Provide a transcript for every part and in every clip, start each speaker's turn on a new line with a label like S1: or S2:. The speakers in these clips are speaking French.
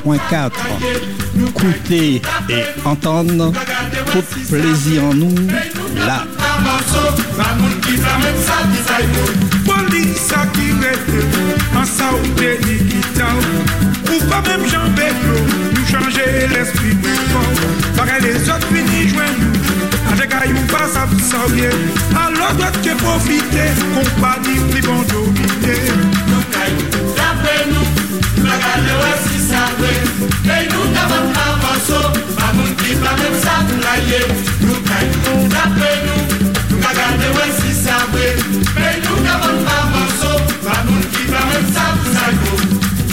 S1: 100.4. Écoutez et entendre, tout plaisir en nous, là.
S2: Police qui reste en saoudé qui ou pas même Jean Béclo, nous changer l'esprit plus fort. Pareil les autres finissent joindre nous, avec Aïou pas ça vous sauriez. Alors d'autres qui profiter, compagnie plus bon dominer.
S3: D'après nous, regardez aussi ça vrai. Et nous n'avons pas morceau, pas mon qui pas même ça vous l'aïe. Nous d'après nous, regardez aussi ça vrai. Et nous n'avons pas morceau, pas mon qui pas même ça vous l'aïe.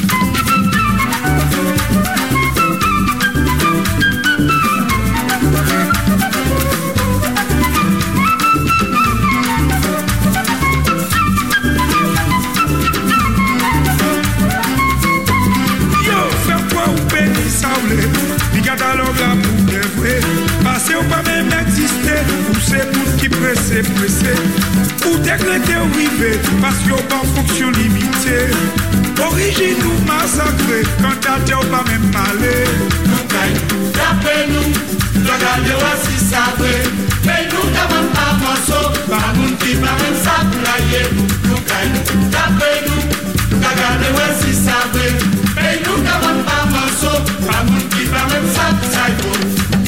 S2: Catalogue là pour de vrai. Passez ou pas même exister. Ou c'est pour qui pressé. Ou décréter ou river. Parce qu'il n'y a pas fonction limitée. Origine ou massacré. Quand t'as dit ou pas même parler.
S3: Nous gagnons, d'après nous. Regardez aussi ça vrai. Mais nous n'avons pas morceau. Pas moun qui va même ça pour l'aïe. Nous gagnons, d'après nous. Regardez aussi ça vrai. Mais nous n'avons pas morceau. Pas moun qui va même ça pour l'aïe.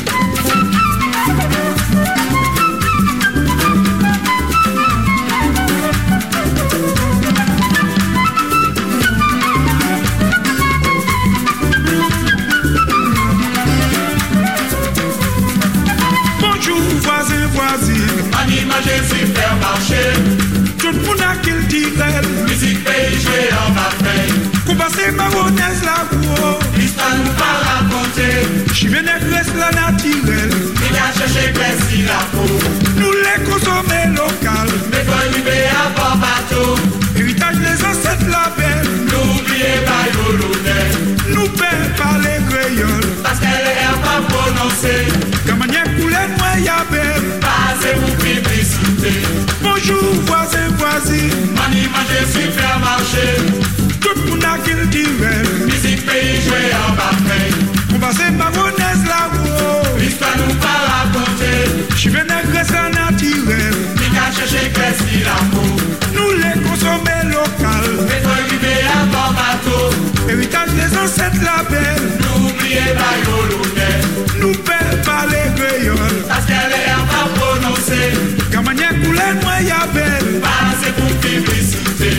S2: Jésus faire marcher. Tout le monde a qu'il dirait.
S3: Musique pays jouée en baffait.
S2: Qu'on passe maronnaise la cour.
S3: L'histoire nous pas raconter.
S2: J'y viens de la naturelle.
S3: Il a cherché Bessie la peau.
S2: Nous les consommer local.
S3: Mais faut arriver à bord bateau.
S2: Héritage les ancêtres la belle.
S3: N'oubliez pas l'olonais.
S2: Nous perd par les créoles.
S3: Parce qu'elle est pas prononcée.
S2: Comme manière coulée moi y'a belle.
S3: Passez vous publicité.
S2: Bonjour voisin voisine.
S3: Mani manger super marché.
S2: Tout le monde a qu'il dirait.
S3: Musique pays jouée en baffait.
S2: On va se maronnaise la cour.
S3: L'histoire nous pas raconter.
S2: J'y viens de la naturelle.
S3: Il a cherché Bessie la peau.
S2: Nous les consommer local.
S3: Mais faut arriver à bord bateau.
S2: Héritage des ancêtres la belle.
S3: N'oubliez pas l'olonais.
S2: Nous perd par les créoles.
S3: Parce qu'elle est pas prononcée.
S2: Comme manière coulée moi y'a belle.
S3: Passez pour publicité.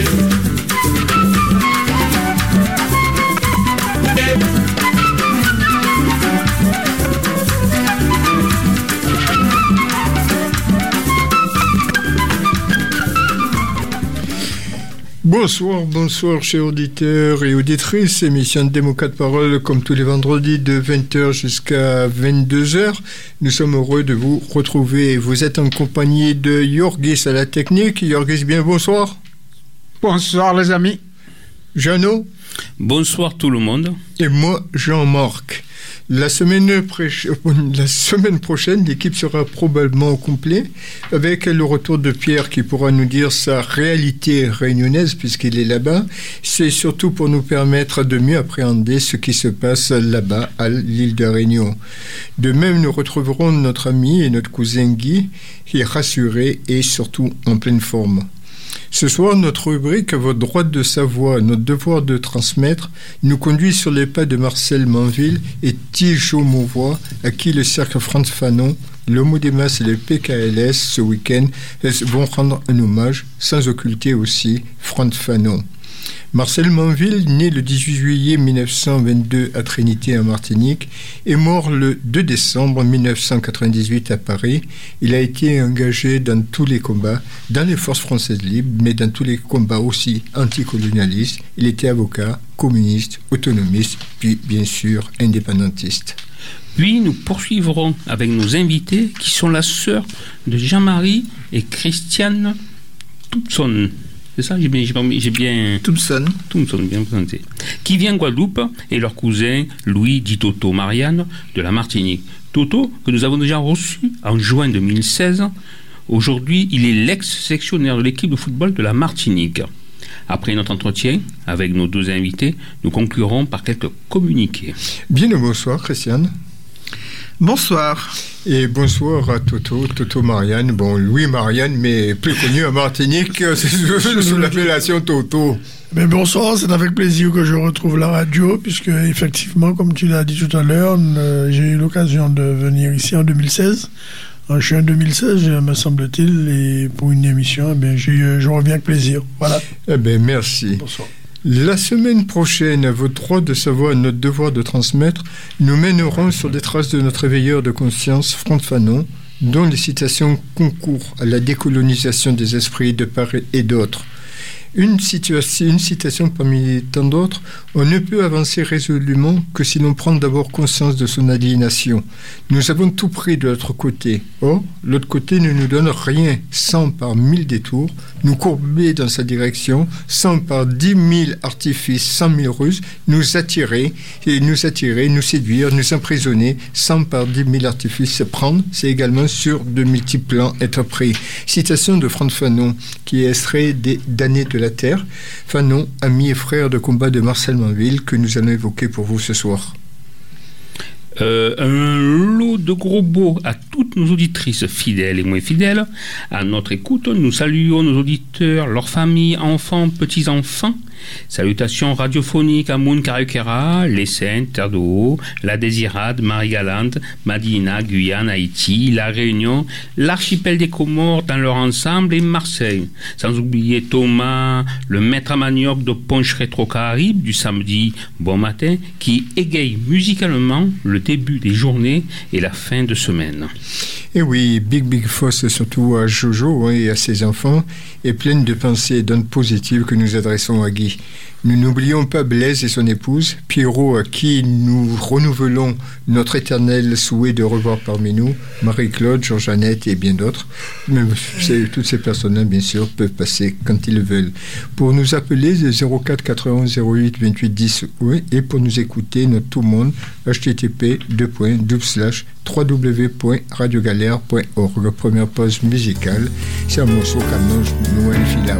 S4: Bonsoir chers auditeurs et auditrices, émission de Démo 4 Paroles comme tous les vendredis de 20h jusqu'à 22h. Nous sommes heureux de vous retrouver. Vous êtes en compagnie de Yorgis à la technique. Yorgis, bien bonsoir.
S5: Bonsoir les amis.
S4: Jeannot.
S6: Bonsoir tout le monde.
S4: Et moi, Jean-Marc. La semaine prochaine, l'équipe sera probablement au complet avec le retour de Pierre qui pourra nous dire sa réalité réunionnaise puisqu'il est là-bas. C'est surtout pour nous permettre de mieux appréhender ce qui se passe là-bas à l'île de Réunion. De même, nous retrouverons notre ami et notre cousin Guy qui est rassuré et surtout en pleine forme. Ce soir, notre rubrique « Votre droit de savoir, notre devoir de transmettre » nous conduit sur les pas de Marcel Manville et Tijo Mauvois, à qui le cercle Frantz Fanon, l'Homo-Démas et le PKLS ce week-end vont rendre un hommage, sans occulter aussi Frantz Fanon. Marcel Manville, né le 18 juillet 1922 à Trinité en Martinique, est mort le 2 décembre 1998 à Paris. Il a été engagé dans tous les combats, dans les forces françaises libres, mais dans tous les combats aussi anticolonialistes. Il était avocat, communiste, autonomiste, puis bien sûr indépendantiste.
S6: Puis nous poursuivrons avec nos invités qui sont la sœur de Jean-Marie et Christiane Thompson. C'est ça, j'ai bien
S4: Thompson,
S6: bien présenté. Qui vient de Guadeloupe et leur cousin Louis dit Toto Marianne de la Martinique. Toto, que nous avons déjà reçu en juin 2016. Aujourd'hui, il est l'ex-sectionnaire de l'équipe de football de la Martinique. Après notre entretien avec nos deux invités, nous conclurons par quelques communiqués.
S4: Bien le bonsoir, Christiane.
S7: Bonsoir.
S4: Et bonsoir à Toto Marianne. Bon, Louis Marianne, mais plus connu à Martinique sous l'appellation Toto.
S8: Mais bonsoir, c'est avec plaisir que je retrouve la radio, puisque effectivement, comme tu l'as dit tout à l'heure, j'ai eu l'occasion de venir ici en 2016. En juin 2016, me semble-t-il, et pour une émission, eh bien, je reviens avec plaisir. Voilà.
S4: Eh bien, merci.
S8: Bonsoir.
S4: La semaine prochaine, à votre droit de savoir et notre devoir de transmettre, nous mènerons sur des traces de notre éveilleur de conscience, Frantz Fanon, dont les citations concourent à la décolonisation des esprits de part et d'autre. Une citation parmi tant d'autres, on ne peut avancer résolument que si l'on prend d'abord conscience de son aliénation. Nous avons tout pris de l'autre côté. Or, l'autre côté ne nous donne rien, sans par 1000 détours, nous courber dans sa direction, sans par 10 000 artifices, 100 000 ruses, nous attirer, nous séduire, nous emprisonner, sans par 10 000 artifices se prendre, c'est également sur de multiples plans être pris. Citation de Frantz Fanon, qui est extrait des damnés de la Terre. Fanon, ami et frère de combat de Marcel Manville, que nous allons évoquer pour vous ce soir.
S6: Un lot de gros beaux à toutes nos auditrices fidèles et moins fidèles. À notre écoute, nous saluons nos auditeurs, leurs familles, enfants, petits-enfants. Salutations radiophoniques à Moun Karakera, Les Saintes, Terre de Haut, La Désirade, Marie-Galante, Madina, Guyane, Haïti, La Réunion, l'archipel des Comores dans leur ensemble et Marseille. Sans oublier Thomas, le maître à manioc de Ponche Rétro-Caraïbe du samedi bon matin, qui égaye musicalement le début des journées et la fin de semaine.
S4: Et oui, Big Foss, surtout à Jojo et à ses enfants, est pleine de pensées et d'ondes positives que nous adressons à Guy. Nous n'oublions pas Blaise et son épouse, Pierrot, à qui nous renouvelons notre éternel souhait de revoir parmi nous, Marie-Claude, Georges-Annette et bien d'autres. Mais toutes ces personnes-là, bien sûr, peuvent passer quand ils le veulent. Pour nous appeler, 04 91 08 28 10, oui, et pour nous écouter, notre tout le monde, http://www.radiogalère.org. Première pause musicale, c'est un morceau qu'annonce Noël Filao.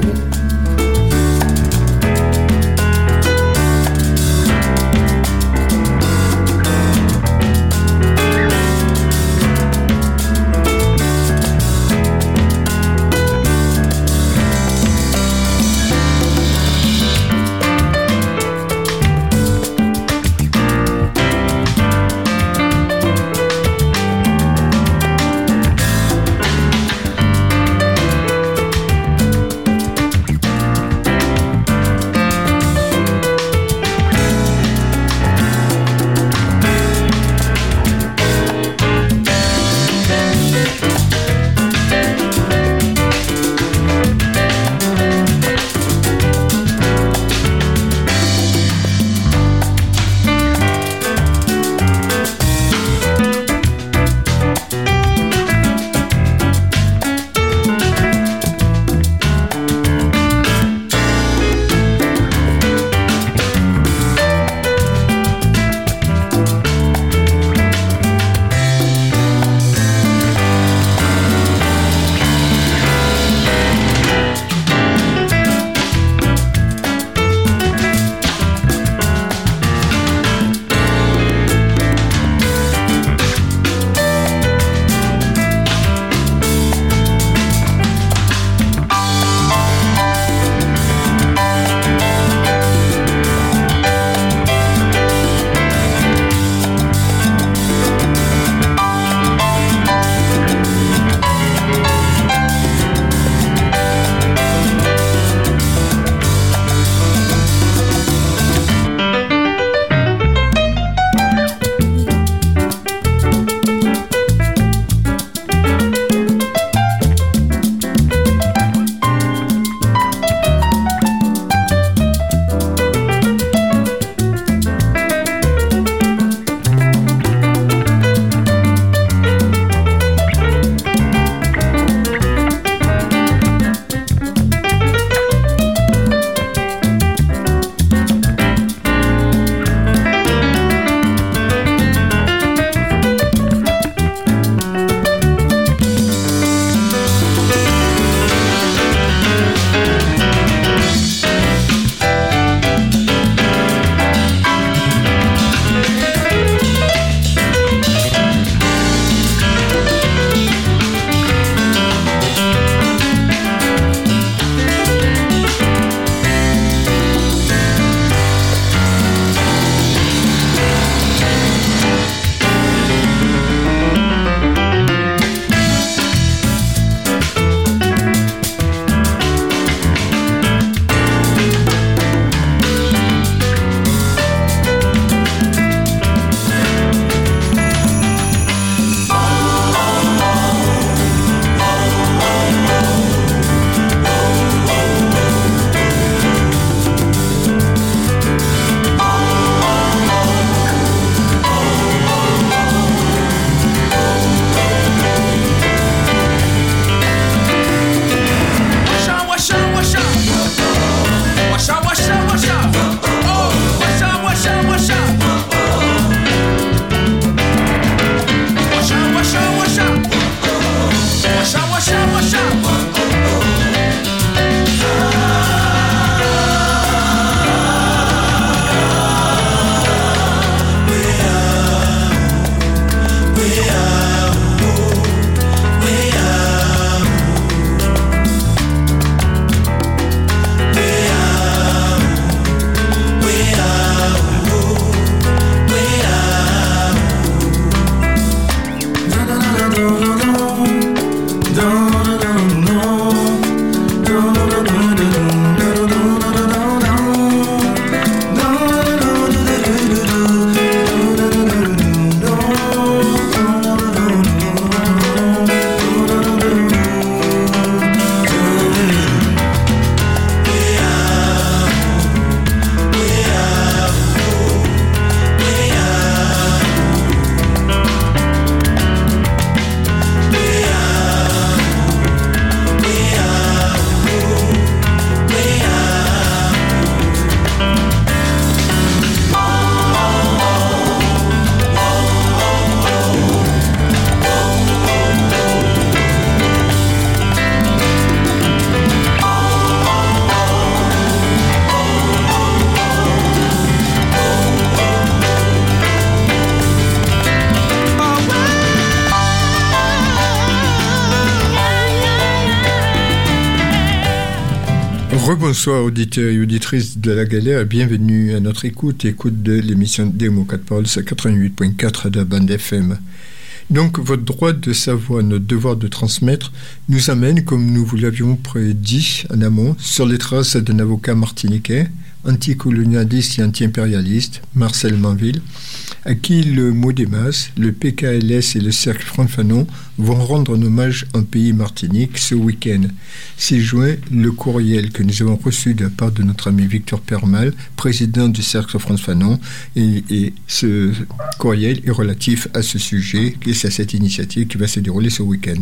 S4: Rebonsoir auditeurs et auditrices de la galère, bienvenue à notre écoute de l'émission Démo 4 Paroles, 88.4 de la bande FM. Donc votre droit de savoir, notre devoir de transmettre, nous amène, comme nous vous l'avions prédit en amont, sur les traces d'un avocat martiniquais, anticolonialiste et anti-impérialiste, Marcel Manville, à qui le Modemas, le PKLS et le Cercle Front-Fanon vont rendre un hommage en pays Martinique ce week-end. C'est joint le courriel que nous avons reçu de la part de notre ami Victor Permal, président du Cercle Front-Fanon, et ce courriel est relatif à ce sujet, et c'est à cette initiative qui va se dérouler ce week-end.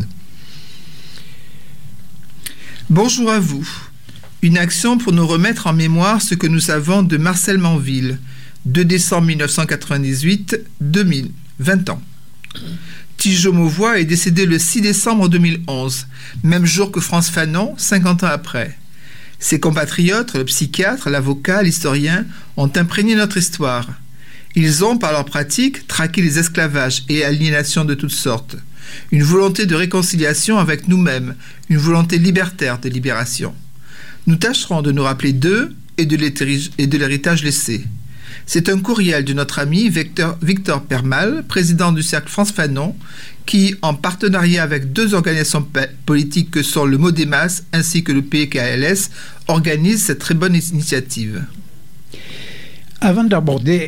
S7: Bonjour à vous. Une action pour nous remettre en mémoire ce que nous savons de Marcel Manville, 2 décembre 1998, 2000, 20 ans. Tijo Mauvois est décédé le 6 décembre 2011, même jour que France Fanon, 50 ans après. Ses compatriotes, le psychiatre, l'avocat, l'historien, ont imprégné notre histoire. Ils ont, par leur pratique, traqué les esclavages et aliénations de toutes sortes. Une volonté de réconciliation avec nous-mêmes, une volonté libertaire de libération. Nous tâcherons de nous rappeler d'eux et de l'héritage laissé. C'est un courriel de notre ami Victor Permal, président du Cercle France-Fanon, qui, en partenariat avec 2 organisations politiques que sont le Modemas ainsi que le PKLS, organise cette très bonne initiative.
S5: Avant d'aborder,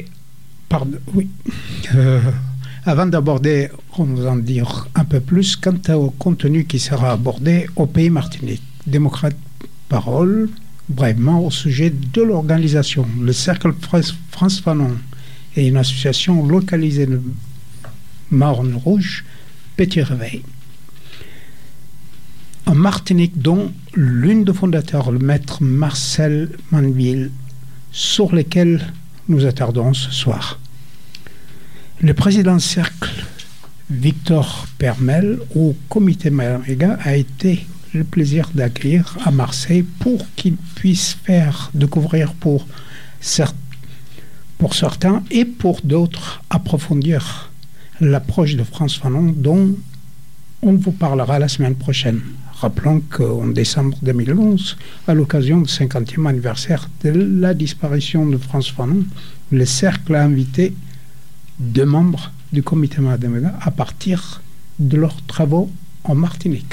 S5: on va en dire un peu plus quant au contenu qui sera abordé au pays Martinique. Démocrate parole brièvement au sujet de l'organisation. Le Cercle France-Fanon est une association localisée de Marne Rouge, Petit Réveil. En Martinique, dont l'une des fondateurs, le maître Marcel Manville, sur lesquels nous attardons ce soir. Le président Cercle, Victor Permel, au comité Maréga, a été le plaisir d'accueillir à Marseille pour qu'il puisse faire découvrir pour certains et pour d'autres approfondir l'approche de France Fanon dont on vous parlera la semaine prochaine. Rappelons qu'en décembre 2011, à l'occasion du 50e anniversaire de la disparition de France Fanon, le Cercle a invité 2 membres du comité Maréga à partir de leurs travaux en Martinique.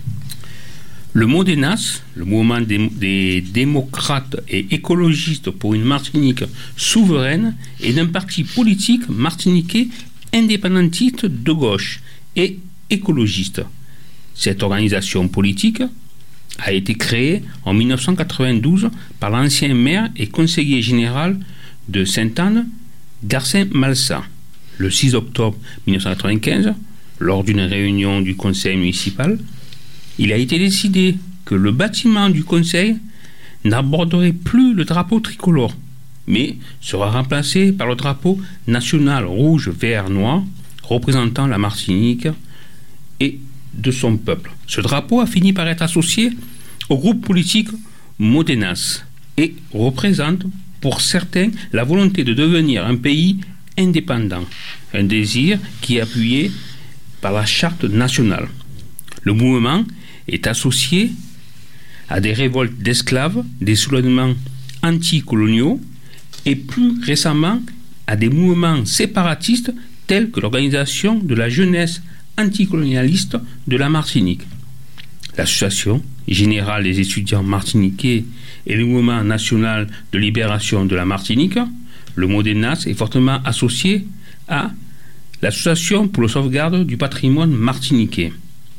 S6: Le Modenas, le mouvement des démocrates et écologistes pour une Martinique souveraine, est un parti politique martiniquais indépendantiste de gauche et écologiste. Cette organisation politique a été créée en 1992 par l'ancien maire et conseiller général de Sainte-Anne, Garcin Malsa. Le 6 octobre 1995, lors d'une réunion du conseil municipal, il a été décidé que le bâtiment du conseil n'aborderait plus le drapeau tricolore, mais sera remplacé par le drapeau national rouge, vert, noir, représentant la Martinique et de son peuple. Ce drapeau a fini par être associé au groupe politique Modenas et représente pour certains la volonté de devenir un pays indépendant, un désir qui est appuyé par la charte nationale. Le mouvement est associé à des révoltes d'esclaves, des soulèvements anticoloniaux et plus récemment à des mouvements séparatistes tels que l'organisation de la jeunesse anticolonialiste de la Martinique. L'Association générale des étudiants martiniquais et le Mouvement national de libération de la Martinique, le Modenas, est fortement associé à l'Association pour la sauvegarde du patrimoine martiniquais,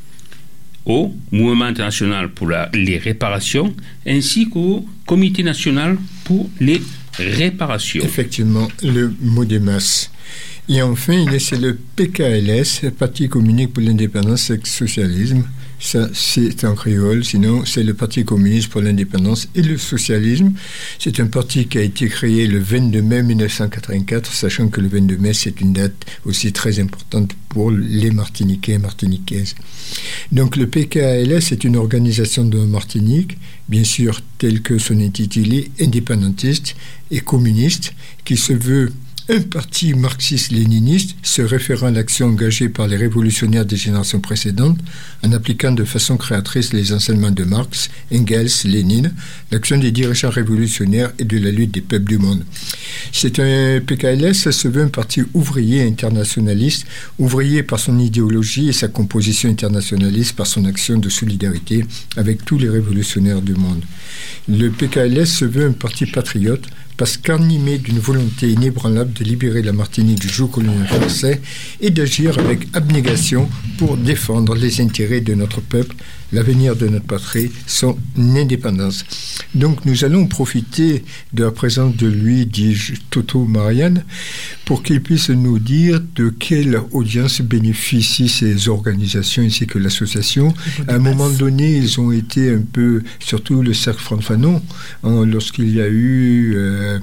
S6: au Mouvement international pour les réparations, ainsi qu'au Comité national pour les réparations.
S4: Effectivement, le Modemas. Et enfin, c'est le PKLS, Parti communiste pour l'indépendance et le socialisme. Ça, c'est en créole, sinon c'est le Parti communiste pour l'indépendance et le socialisme. C'est un parti qui a été créé le 22 mai 1984, sachant que le 22 mai, c'est une date aussi très importante pour les Martiniquais et Martiniquaises. Donc le PKLS est une organisation de Martinique, bien sûr telle que son intitulé, indépendantiste et communiste, qui se veut un parti marxiste-léniniste se référant à l'action engagée par les révolutionnaires des générations précédentes en appliquant de façon créatrice les enseignements de Marx, Engels, Lénine, l'action des dirigeants révolutionnaires et de la lutte des peuples du monde. C'est un PKLS se veut un parti ouvrier internationaliste, ouvrier par son idéologie et sa composition internationaliste par son action de solidarité avec tous les révolutionnaires du monde. Le PKLS se veut un parti patriote parce qu'animé d'une volonté inébranlable de libérer la Martinique du joug colonial français et d'agir avec abnégation pour défendre les intérêts de notre peuple, l'avenir de notre patrie, son indépendance. Donc nous allons profiter de la présence de lui, dis-je, Toto Marianne, pour qu'il puisse nous dire de quelle audience bénéficient ces organisations ainsi que l'association. À un moment donné, ils ont été un peu, surtout le Cercle Front Fanon, lorsqu'il y a eu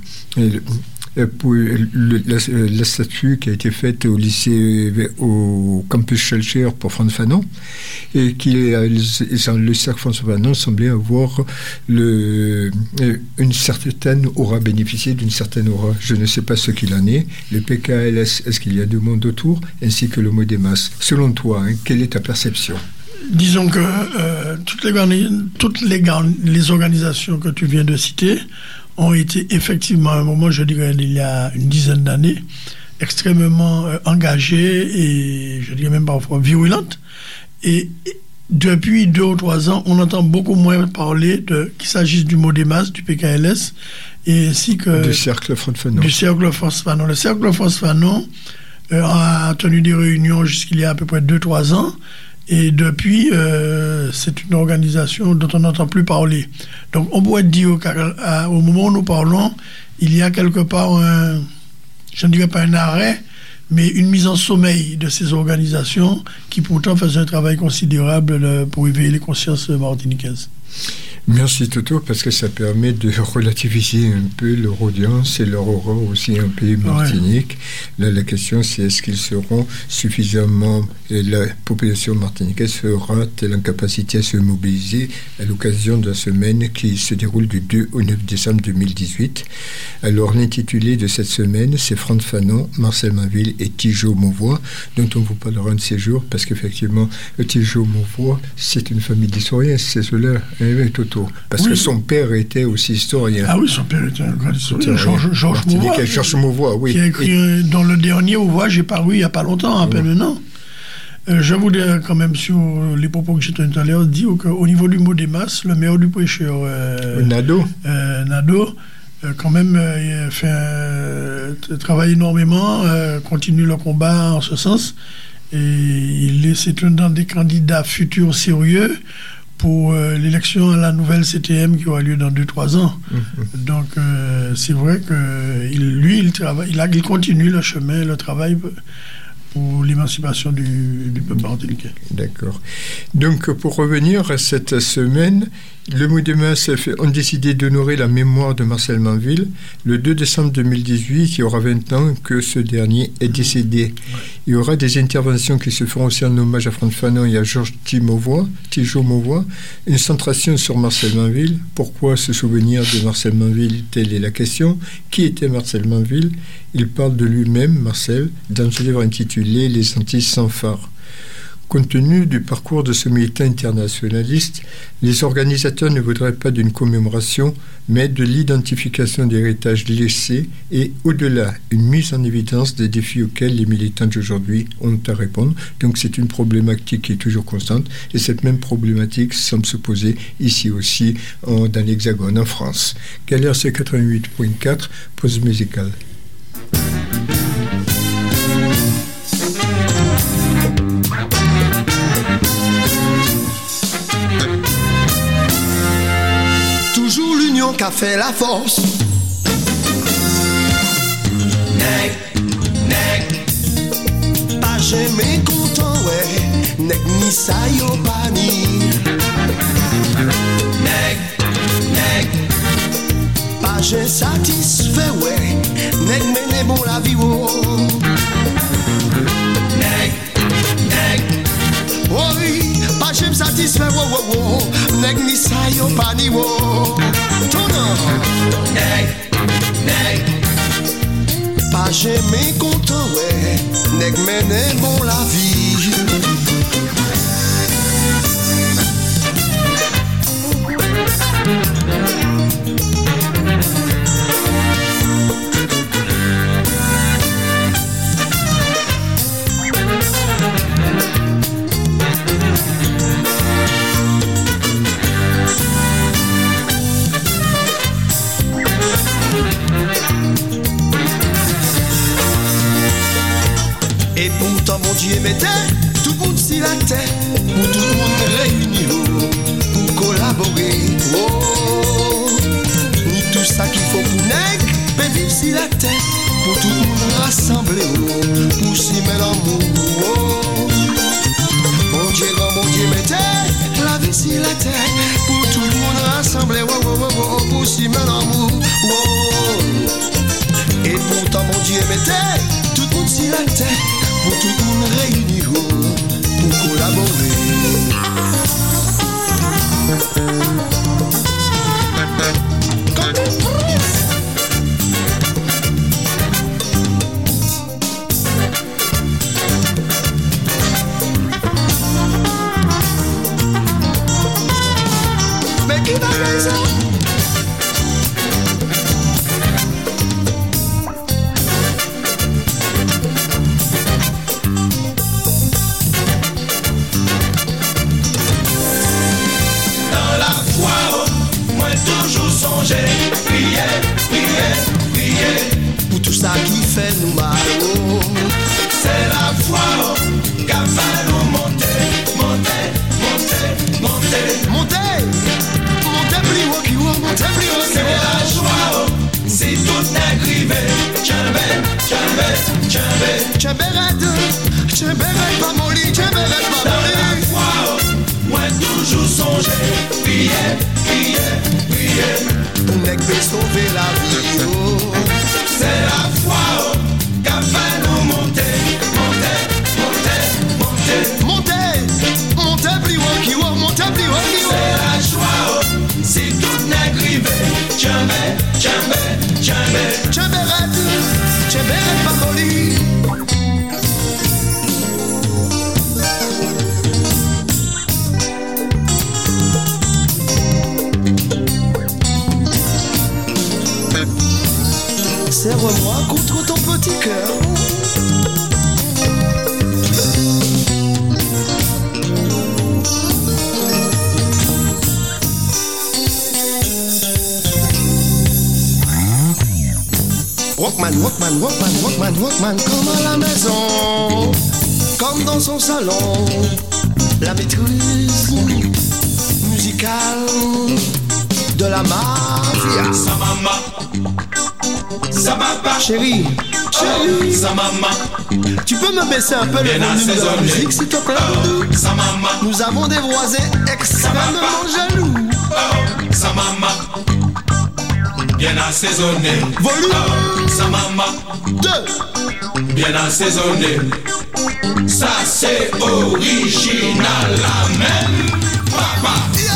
S4: la statue qui a été faite au lycée, au campus Schellcher pour Front Fanon, et le Cercle Front Fanon semblait avoir une certaine aura, bénéficié d'une certaine aura. Je ne sais pas ce qu'il en est. Le PKLS, est-ce qu'il y a du monde autour, ainsi que le Modémas? Selon toi, quelle est ta perception?
S8: Disons que toutes les organisations que tu viens de citer ont été effectivement, à un moment, je dirais, il y a une dizaine d'années, extrêmement engagées et, je dirais même parfois, virulentes. Et depuis 2 ou 3 ans, on entend beaucoup moins parler qu'il s'agisse du Modémas, du PKLS, et ainsi que
S4: du Cercle Front Fanon.
S8: Du Cercle Front Fanon. Le Cercle Front Fanon a tenu des réunions jusqu'il y a à peu près 2-3 ans. Et depuis, c'est une organisation dont on n'entend plus parler. Donc, on pourrait dire au moment où nous parlons, il y a quelque part je ne dirais pas un arrêt, mais une mise en sommeil de ces organisations qui pourtant faisaient un travail considérable pour éveiller les consciences martiniquaises.
S4: Merci Toto, parce que ça permet de relativiser un peu leur audience et leur aura aussi un pays Martinique. Ouais. Là, la question, c'est est-ce qu'ils seront suffisamment, et la population martiniquaise sera-t-elle en capacité à se mobiliser à l'occasion de la semaine qui se déroule du 2 au 9 décembre 2018. Alors, l'intitulé de cette semaine, c'est Front Fanon, Marcel Mainville et Tijo Mauvois, dont on vous parlera un de ces jours, parce qu'effectivement, Tijo Mauvois, c'est une famille d'historiens, c'est cela, Toto. Parce que son père était aussi historien.
S8: Ah oui, son père était un grand historien, Georges Mauvois.
S4: Georges Mauvois, oui.
S8: Qui a écrit dans le dernier ouvrage, est paru il n'y a pas longtemps, à peine un an. Je voudrais quand même, sur les propos que j'ai tenus tout à l'heure, dire qu'au niveau du Modémas, le maire du prêcheur,
S4: Nadeau,
S8: quand même, travaille énormément, continue le combat en ce sens. Et c'est un des candidats futurs sérieux pour l'élection à la nouvelle CTM qui aura lieu dans 2-3 ans. Donc, c'est vrai que il travaille, il continue le chemin, le travail pour l'émancipation du peuple martiniquais.
S4: D'accord. Donc, pour revenir à cette semaine, le Modémas ont décidé d'honorer la mémoire de Marcel Mainville le 2 décembre 2018. Il y aura 20 ans que ce dernier est décédé. Ouais. Il y aura des interventions qui se feront aussi en hommage à Front Fanon et à Georges Tijo Mauvois. Une centration sur Marcel Mainville. Pourquoi se souvenir de Marcel Mainville? Telle est la question. Qui était Marcel Mainville? Il parle de lui-même, Marcel, dans ce livre intitulé « Les Antilles sans phare ». Compte tenu du parcours de ce militant internationaliste, les organisateurs ne voudraient pas d'une commémoration, mais de l'identification d'héritage laissé et, au-delà, une mise en évidence des défis auxquels les militants d'aujourd'hui ont à répondre. Donc c'est une problématique qui est toujours constante, et cette même problématique semble se poser ici aussi dans l'Hexagone, en France. Galère C88.4, pause musicale.
S9: Qu'a fait la force. Nèg, pas jamais content, ouais. Nèg ni sa yo pas ni. Nèg, pas jamais satisfait, ouais. Nèg mène bon la vie, oh. Nèg, oh oui, pas jamais satisfait, oh. Nèg ni sa yo pas ni, oh. Nèg, pas jamais mais content, ouais, nèg mène bon la vie. Et pourtant mon Dieu mettait tout le monde si la tête, pour tout le monde réunir, pour collaborer. Oh, ni tout ça qu'il faut pour nèg, mais vivre si la tête, pour tout le monde rassembler, pour s'y mettre l'amour. Oh, mon Dieu mettait la vie si la tête, pour tout le monde rassembler, oh, oh, oh, oh, pour s'y mettre l'amour. Oh, et pourtant mon Dieu mettait tout le monde si la tête, pour tout le monde réunir, pour collaborer. Mais qui va faire ça?
S3: Prier, prier, prier
S9: pour tout ça qui fait nous mal. Oh,
S3: c'est la foi qui a fait nous monter, monter, monter, monter,
S9: monter, monter plus haut qui haut, monter plus haut.
S3: C'est la joie, c'est tout négrivé. Tchambé, tchambé, tchambé,
S9: tchambé, pas molli, tchambé, pas molli.
S3: Dans la foi, moi toujours songer, prier, prier, prier.
S9: Nèg peut sauver la vie, oh.
S3: C'est la foi qui a fait nous monter, monter, monter, monter,
S9: monter, monter plus haut qui haut, monter plus haut qui haut.
S3: C'est la joie, c'est tout négrivé. Tchambé, tchambé, tchambé,
S9: tchambé, pas molli. Serre-moi contre ton petit cœur. Walkman, walkman, walkman, walkman, walkman, comme à la maison, comme dans son salon. La maîtrise musicale de la mafia.
S3: Sa maman, sa papa,
S9: chérie, chérie,
S3: sa maman.
S9: Tu peux me baisser un peu le volume de la musique, s'il te plaît?
S3: Sa maman.
S9: Nous avons des voisins extrêmement jaloux.
S3: Sa maman, bien assaisonné.
S9: Volume.
S3: Sa maman,
S9: 2.
S3: Bien assaisonné. Ça c'est original, la même papa.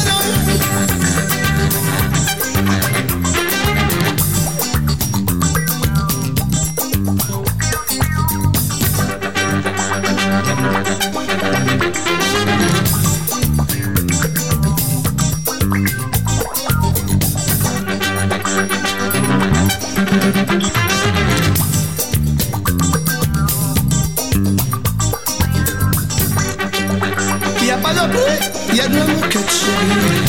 S9: Il n'y a pas de bruit, il y a de la moquette, chérie.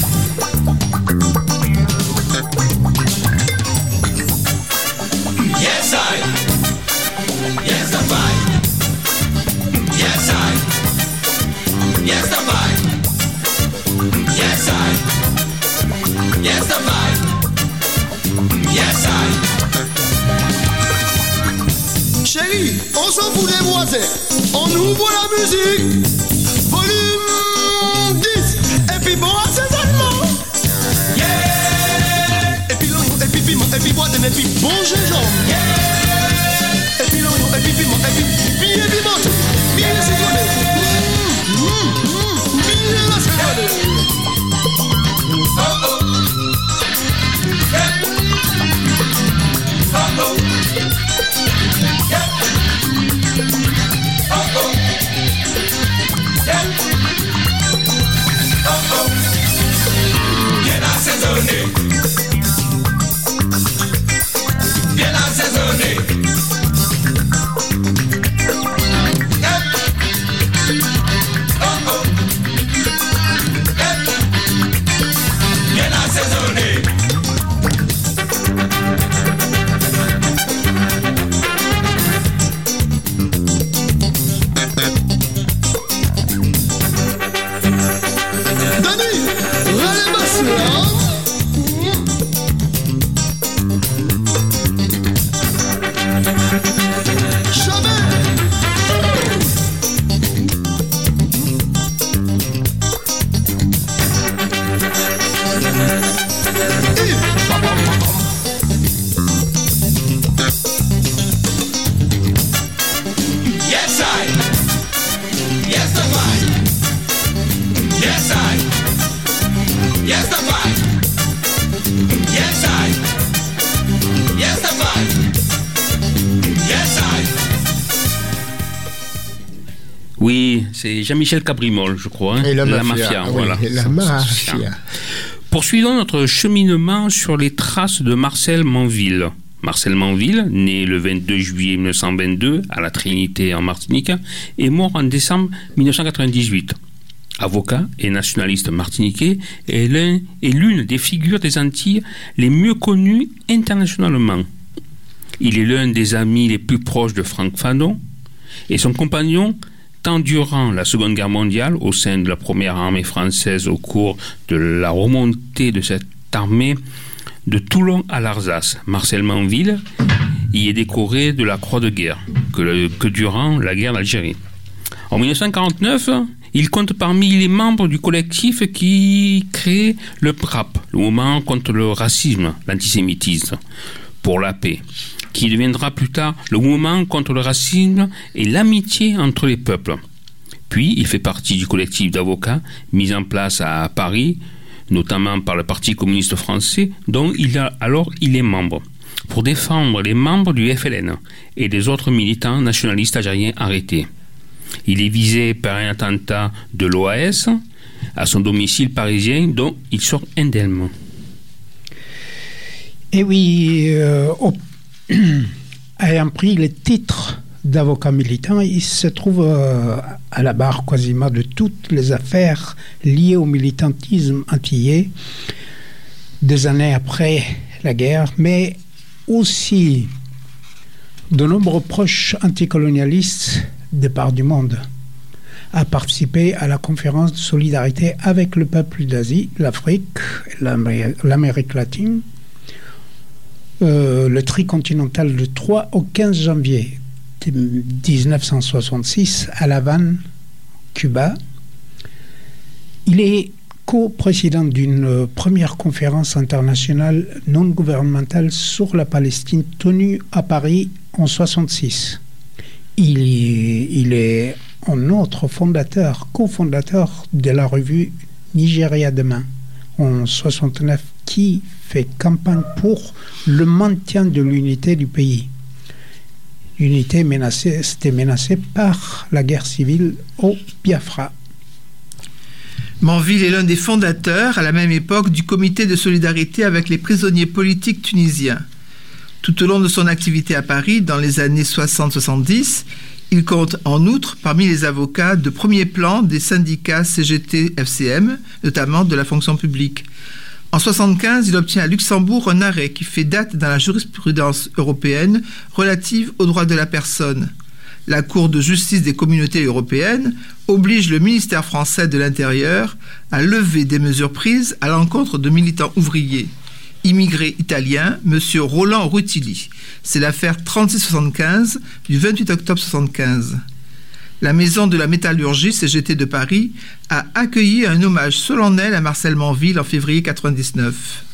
S3: Yes I, yes the vibe. Yes I, yes the vibe. Yes I, yes the vibe. Yes I.
S9: Chérie, on s'en fout des voisins. On ouvre la musique. Volume 10. Et puis bon assaisonnement.
S3: Yeah.
S9: Et puis l'oignon, et puis piment, et puis boîte, et puis bon gingembre.
S3: Yeah.
S9: Et puis l'oignon, et puis piment, et puis bien pimenté. Bien assaisonné. Bien assaisonné.
S3: Oh oh. Yeah. Oh oh. Yeah.
S6: Oui, c'est Jean-Michel Cabrimol, je crois.
S4: Et la mafia,
S6: voilà.
S4: Oui, la mafia.
S6: Poursuivons notre cheminement sur les traces de Marcel Manville. Marcel Manville, né le 22 juillet 1922 à la Trinité en Martinique, est mort en décembre 1998. Avocat et nationaliste martiniquais, est l'une des figures des Antilles les mieux connues internationalement. Il est l'un des amis les plus proches de Franck Fanon et son compagnon tant durant la Seconde Guerre mondiale au sein de la première armée française au cours de la remontée de cette armée de Toulon à l'Alsace. Marcel Manville y est décoré de la Croix de guerre que durant la guerre d'Algérie. En 1949, il compte parmi les membres du collectif qui crée le PRAP, le mouvement contre le racisme, l'antisémitisme, pour la paix, qui deviendra plus tard le mouvement contre le racisme et l'amitié entre les peuples. Puis, il fait partie du collectif d'avocats mis en place à Paris, notamment par le Parti communiste français, dont il est membre, pour défendre les membres du FLN et les autres militants nationalistes algériens arrêtés. Il est visé par un attentat de l'OAS à son domicile parisien, dont il sort indemne.
S5: Et oui, ayant pris le titre d'avocat militant, il se trouve à la barre quasiment de toutes les affaires liées au militantisme antillais 2 années après la guerre, mais aussi de nombreux proches anticolonialistes de part du monde a participé à la conférence de solidarité avec le peuple d'Asie, l'Afrique, l'Amérique latine, le tricontinental du 3 au 15 janvier 1966 à La Havane, Cuba. Il est co-président d'une première conférence internationale non gouvernementale sur la Palestine tenue à Paris en 1966. Il est en outre cofondateur de la revue Nigeria Demain en 1969 qui fait campagne pour le maintien de l'unité du pays. L'unité c'était menacée par la guerre civile au Biafra.
S7: Manville est l'un des fondateurs, à la même époque, du comité de solidarité avec les prisonniers politiques tunisiens. Tout au long de son activité à Paris, dans les années 60-70, il compte en outre parmi les avocats de premier plan des syndicats CGT-FCM, notamment de la fonction publique. En 1975, il obtient à Luxembourg un arrêt qui fait date dans la jurisprudence européenne relative aux droits de la personne. La Cour de justice des communautés européennes oblige le ministère français de l'Intérieur à lever des mesures prises à l'encontre de militants ouvriers. Immigré italien, M. Roland Rutilli. C'est l'affaire 3675 du 28 octobre 1975. La Maison de la Métallurgie, CGT de Paris, a accueilli un hommage solennel à Marcel Manville en février 1999.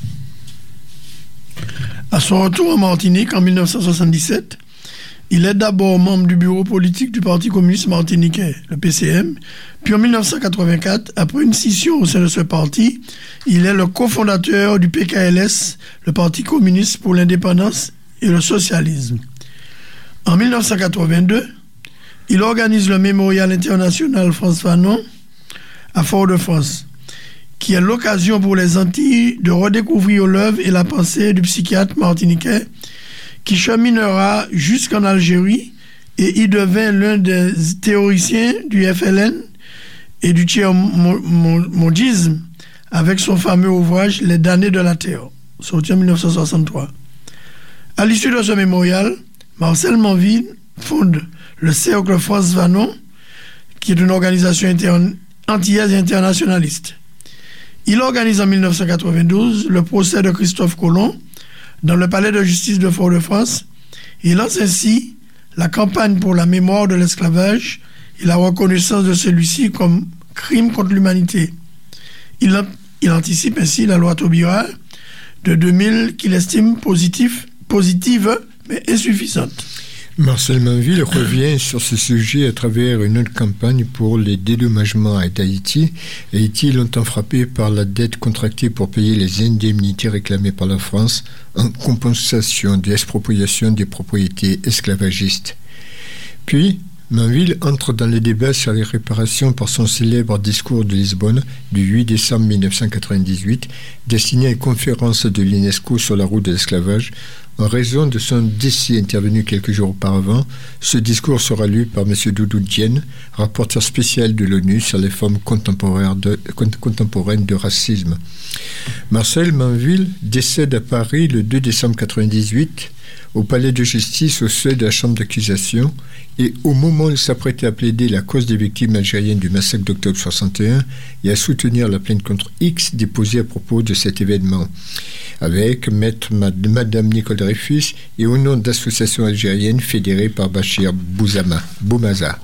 S8: À son retour en Martinique en 1977, il est d'abord membre du bureau politique du Parti communiste martiniquais, le PCM, puis en 1984, après une scission au sein de ce parti, il est le cofondateur du PKLS, le Parti communiste pour l'indépendance et le socialisme. En 1982, il organise le Mémorial international France Fanon à Fort-de-France, qui est l'occasion pour les Antilles de redécouvrir l'œuvre et la pensée du psychiatre martiniquais qui cheminera jusqu'en Algérie et y devint l'un des théoriciens du FLN et du tiers-mondisme avec son fameux ouvrage « Les damnés de la terre », sorti en 1963. À l'issue de ce mémorial, Marcel Manville fonde le Cercle France Fanon, qui est une organisation antillaise et internationaliste. Il organise en 1992 le procès de Christophe Colomb dans le palais de justice de Fort-de-France et lance ainsi la campagne pour la mémoire de l'esclavage et la reconnaissance de celui-ci comme crime contre l'humanité. Il anticipe ainsi la loi Taubira de 2000 qu'il estime positive mais insuffisante.
S4: Marcel Manville revient sur ce sujet à travers une autre campagne pour les dédommagements à Haïti. Haïti est longtemps frappé par la dette contractée pour payer les indemnités réclamées par la France en compensation de l'expropriation des propriétés esclavagistes. Puis, Mainville entre dans le débat sur les réparations par son célèbre discours de Lisbonne du 8 décembre 1998, destiné à une conférence de l'UNESCO sur la route de l'esclavage. En raison de son décès intervenu quelques jours auparavant, ce discours sera lu par M. Doudou Diène, rapporteur spécial de l'ONU sur les formes contemporaines de racisme. Marcel Mainville décède à Paris le 2 décembre 1998 au palais de justice au seuil de la chambre d'accusation, et au moment où il s'apprêtait à plaider la cause des victimes algériennes du massacre d'octobre 61 et à soutenir la plainte contre X déposée à propos de cet événement, avec maître Madame Nicole Dreyfus et au nom d'associations algériennes fédérées par Bachir Boumaza.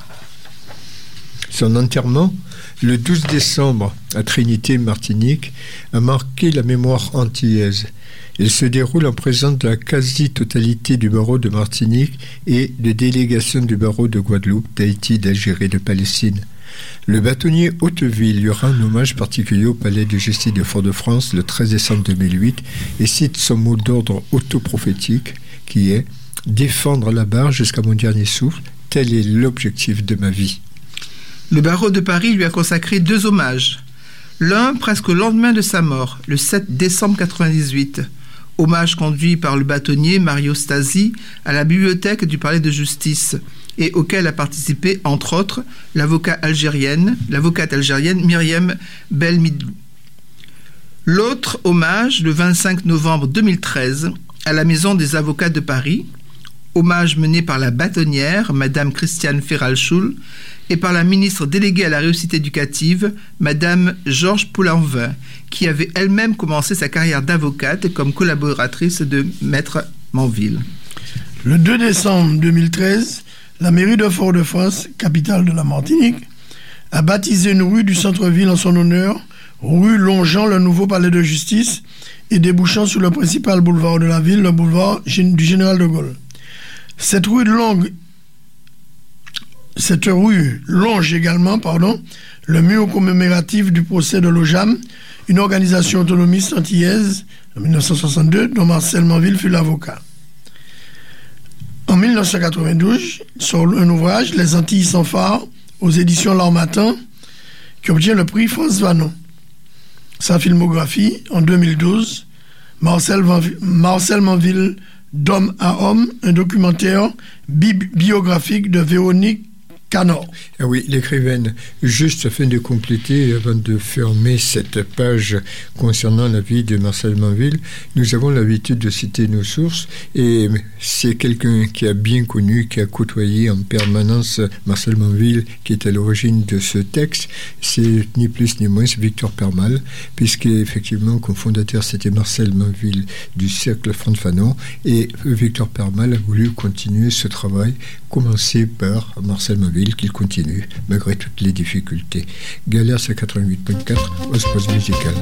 S4: Son enterrement, le 12 décembre à Trinité, Martinique, a marqué la mémoire antillaise. Il se déroule en présence de la quasi-totalité du barreau de Martinique et de délégations du barreau de Guadeloupe, d'Haïti, d'Algérie et de Palestine. Le bâtonnier Hauteville lui rend un hommage particulier au palais de justice de Fort-de-France le 13 décembre 2008 et cite son mot d'ordre autoprophétique qui est « Défendre la barre jusqu'à mon dernier souffle, tel est l'objectif de ma vie ».
S7: Le barreau de Paris lui a consacré 2 hommages. L'un presque au lendemain de sa mort, le 7 décembre 1998. Hommage conduit par le bâtonnier Mario Stasi à la bibliothèque du palais de justice et auquel a participé, entre autres, l'avocate algérienne Myriam Belmidlou. L'autre hommage, le 25 novembre 2013, à la Maison des avocats de Paris, hommage mené par la bâtonnière, Madame Christiane Ferral-Schul, et par la ministre déléguée à la réussite éducative, Madame Georges Poulenvin, qui avait elle-même commencé sa carrière d'avocate comme collaboratrice de Maître Mainville.
S8: Le 2 décembre 2013, la mairie de Fort-de-France, capitale de la Martinique, a baptisé une rue du centre-ville en son honneur, rue longeant le nouveau palais de justice et débouchant sur le principal boulevard de la ville, le boulevard du Général de Gaulle. Cette rue longe également le mur commémoratif du procès de l'OJAM, une organisation autonomiste antillaise en 1962 dont Marcel Mainville fut l'avocat. En 1992, sort un ouvrage, Les Antilles sans phare, aux éditions L'Harmattan, qui obtient le prix France Vanon. Sa filmographie, en 2012, Marcel Mainville, D'homme à homme, un documentaire biographique de Véronique Canor.
S4: Ah oui, l'écrivaine. Juste afin de compléter, avant de fermer cette page concernant la vie de Marcel Mainville, nous avons l'habitude de citer nos sources et c'est quelqu'un qui a bien connu, qui a côtoyé en permanence Marcel Mainville, qui est à l'origine de ce texte. C'est ni plus ni moins, c'est Victor Permal, puisque effectivement, comme fondateur, c'était Marcel Mainville du Cercle Front Fanon et Victor Permal a voulu continuer ce travail commencé par Marcel Mainville, qu'il continue malgré toutes les difficultés. Galère, c'est 88.4, Osmose musicale.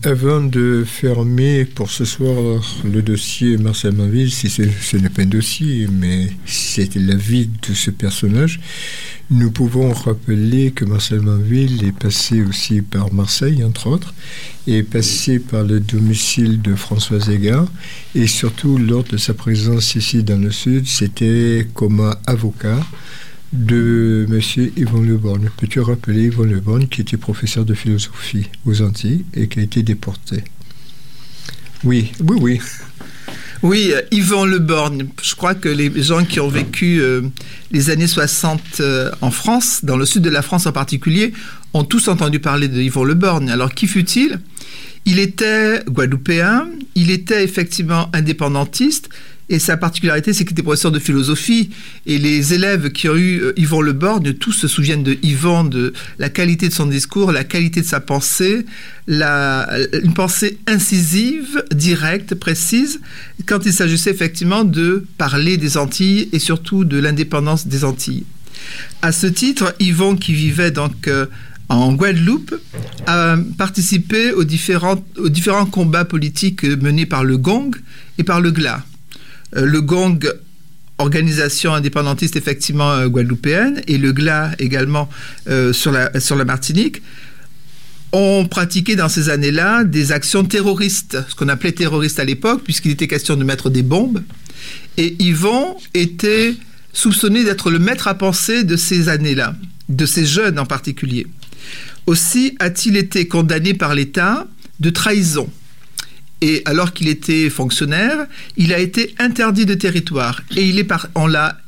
S4: Avant de fermer pour ce soir le dossier Marcel Mainville, si ce n'est pas un dossier, mais c'était la vie de ce personnage, nous pouvons rappeler que Marcel Mainville est passé aussi par Marseille, entre autres, et est passé par le domicile de Françoise Égard, et surtout lors de sa présence ici dans le Sud, c'était comme avocat de M. Yvon Le Borgne. Peux-tu rappeler Yvon Le Borgne, qui était professeur de philosophie aux Antilles et qui a été déporté? Oui.
S7: Oui, Yvon Le Borgne. Je crois que les gens qui ont vécu les années 60 en France, dans le sud de la France en particulier, ont tous entendu parler de Yvon Le Borgne. Alors, qui fut-il? Il était guadeloupéen, il était effectivement indépendantiste, et sa particularité, c'est qu'il était professeur de philosophie, et les élèves qui ont eu Yvon Le Borgne, tous se souviennent de Yvon, de la qualité de son discours, la qualité de sa pensée, une pensée incisive, directe, précise, quand il s'agissait effectivement de parler des Antilles et surtout de l'indépendance des Antilles. À ce titre, Yvon, qui vivait donc en Guadeloupe, a participé aux différents combats politiques menés par le GONG et par le GLA. Le GONG, organisation indépendantiste effectivement guadeloupéenne, et le GLA également sur la Martinique, ont pratiqué dans ces années-là des actions terroristes, ce qu'on appelait terroristes à l'époque, puisqu'il était question de mettre des bombes. Et Yvon était soupçonné d'être le maître à penser de ces années-là, de ces jeunes en particulier. Aussi a-t-il été condamné par l'État de trahison. Et alors qu'il était fonctionnaire, il a été interdit de territoire. Et on l'a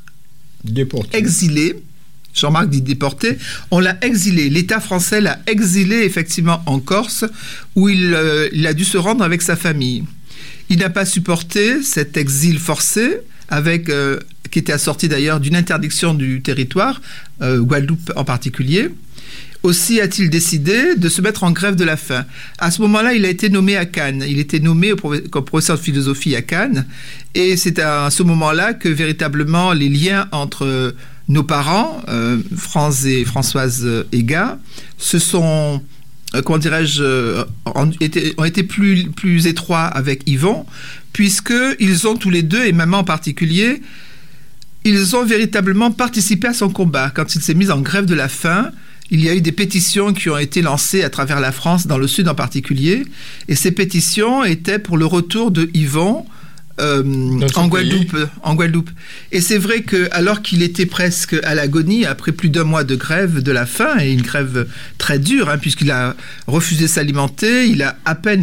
S7: exilé. Jean-Marc dit déporté. On l'a exilé. L'État français l'a exilé effectivement en Corse, où il a dû se rendre avec sa famille. Il n'a pas supporté cet exil forcé, qui était assorti d'ailleurs d'une interdiction du territoire, Guadeloupe en particulier. Aussi a-t-il décidé de se mettre en grève de la faim. À ce moment-là, il a été nommé à Cannes. Il était nommé comme professeur de philosophie à Cannes. Et c'est à ce moment-là que véritablement les liens entre nos parents, Franz et Françoise Égard, ont été plus étroits avec Yvon, puisqu'ils ont tous les deux, et maman en particulier, ils ont véritablement participé à son combat. Quand il s'est mis en grève de la faim, il y a eu des pétitions qui ont été lancées à travers la France, dans le Sud en particulier, et ces pétitions étaient pour le retour de Yvon en Guadeloupe. Et c'est vrai que alors qu'il était presque à l'agonie, après plus d'1 mois de grève de la faim, et une grève très dure, puisqu'il a refusé de s'alimenter, il a à peine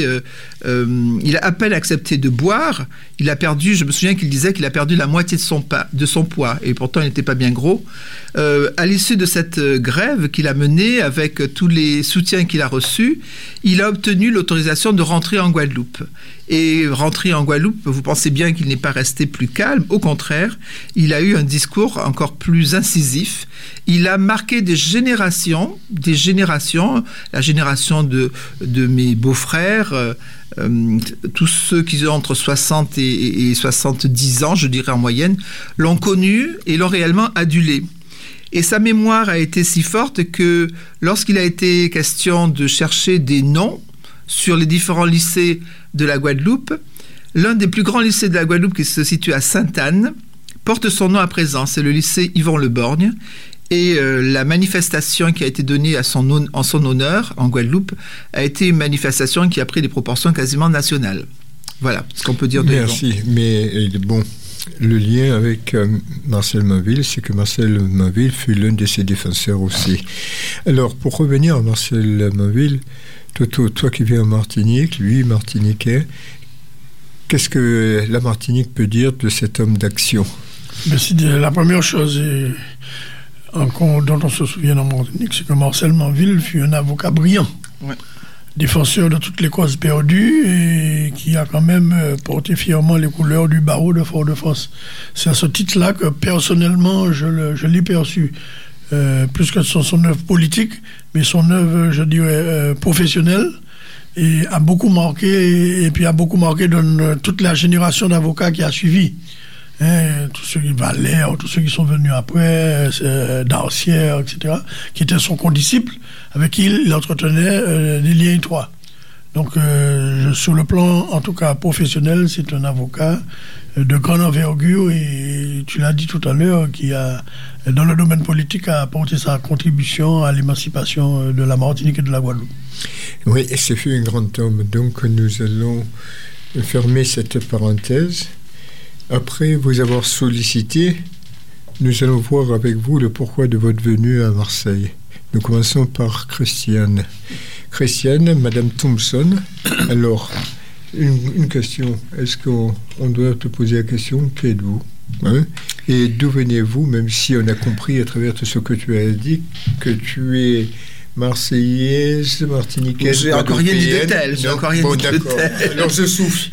S7: accepté de boire, il a perdu, je me souviens qu'il disait qu'il a perdu la moitié de son poids, et pourtant il n'était pas bien gros. À l'issue de cette grève qu'il a menée, avec tous les soutiens qu'il a reçus, il a obtenu l'autorisation de rentrer en Guadeloupe. Et rentrer en Guadeloupe, vous pensez bien qu'il n'est pas resté plus calme, au contraire, il a eu un discours encore plus incisif. Il a marqué des générations, la génération de mes beaux-frères, tous ceux qui ont entre 60 et 70 ans, je dirais en moyenne, l'ont connu et l'ont réellement adulé. Et sa mémoire a été si forte que lorsqu'il a été question de chercher des noms sur les différents lycées de la Guadeloupe, l'un des plus grands lycées de la Guadeloupe, qui se situe à Sainte-Anne, porte son nom à présent. C'est le lycée Yvon Le Borgne. Et la manifestation qui a été donnée en son honneur en Guadeloupe a été une manifestation qui a pris des proportions quasiment nationales. Voilà ce qu'on peut dire de Yvon.
S4: Merci, mais bon, le lien avec Marcel Mainville, c'est que Marcel Mainville fut l'un de ses défenseurs aussi. Alors, pour revenir à Marcel Mainville, toi qui viens en Martinique, lui martiniquais, qu'est-ce que la Martinique peut dire de cet homme d'action?
S8: La première chose dont on se souvient en Martinique, c'est que Marcel Mainville fut un avocat brillant, défenseur de toutes les causes perdues, et qui a quand même porté fièrement les couleurs du barreau de Fort-de-France. C'est à ce titre-là que personnellement je l'ai perçu, plus que son œuvre politique, mais son œuvre, je dirais, professionnelle, et a beaucoup marqué, toute la génération d'avocats qui a suivi. Tous ceux qui Valère, tous ceux qui sont venus après, Darcière, etc., qui étaient son condisciple, avec qui il entretenait des liens étroits. Donc, sur le plan, en tout cas professionnel, c'est un avocat de grande envergure et tu l'as dit tout à l'heure, qui a, dans le domaine politique, a apporté sa contribution à l'émancipation de la Martinique et de la Guadeloupe.
S4: Oui, ce fut un grand homme. Donc, nous allons fermer cette parenthèse. Après vous avoir sollicité, nous allons voir avec vous le pourquoi de votre venue à Marseille. Nous commençons par Christiane. Christiane, Madame Thompson. Alors, une question. Est-ce qu'on doit te poser la question, qui êtes-vous, hein? Et d'où venez-vous, même si on a compris à travers tout ce que tu as dit que tu es marseillaise, martiniquaise,
S7: j'ai encore rien dit de tel.
S4: Alors je souffle.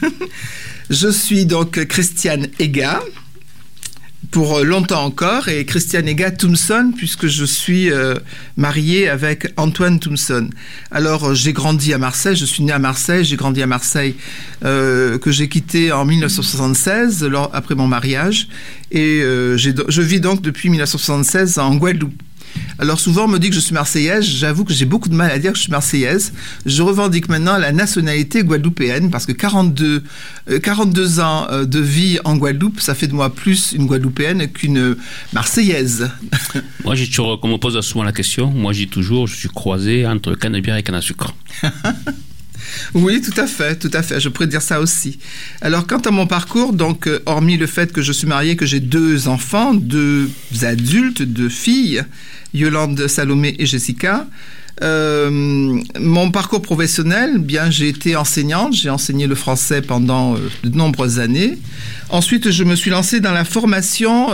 S7: Je suis donc Christiane Ega, pour longtemps encore, et Christiane Ega Thompson, puisque je suis mariée avec Antoine Thompson. Alors, j'ai grandi à Marseille, je suis née à Marseille, j'ai grandi à Marseille, que j'ai quitté en 1976, après mon mariage, et je vis donc depuis 1976 en Guadeloupe. Alors souvent on me dit que je suis marseillaise, j'avoue que j'ai beaucoup de mal à dire que je suis marseillaise. Je revendique maintenant la nationalité guadeloupéenne parce que 42 ans de vie en Guadeloupe, ça fait de moi plus une guadeloupéenne qu'une marseillaise.
S6: Moi j'ai toujours, comme on pose souvent la question, moi j'ai toujours, je suis croisé entre canne de bière et canne à sucre.
S7: Oui, tout à fait, je pourrais dire ça aussi. Alors, quant à mon parcours, donc, hormis le fait que je suis mariée, que j'ai 2 enfants, 2 adultes, 2 filles, Yolande, Salomé et Jessica, mon parcours professionnel, bien, j'ai été enseignante, j'ai enseigné le français pendant de nombreuses années. Ensuite, je me suis lancée dans la formation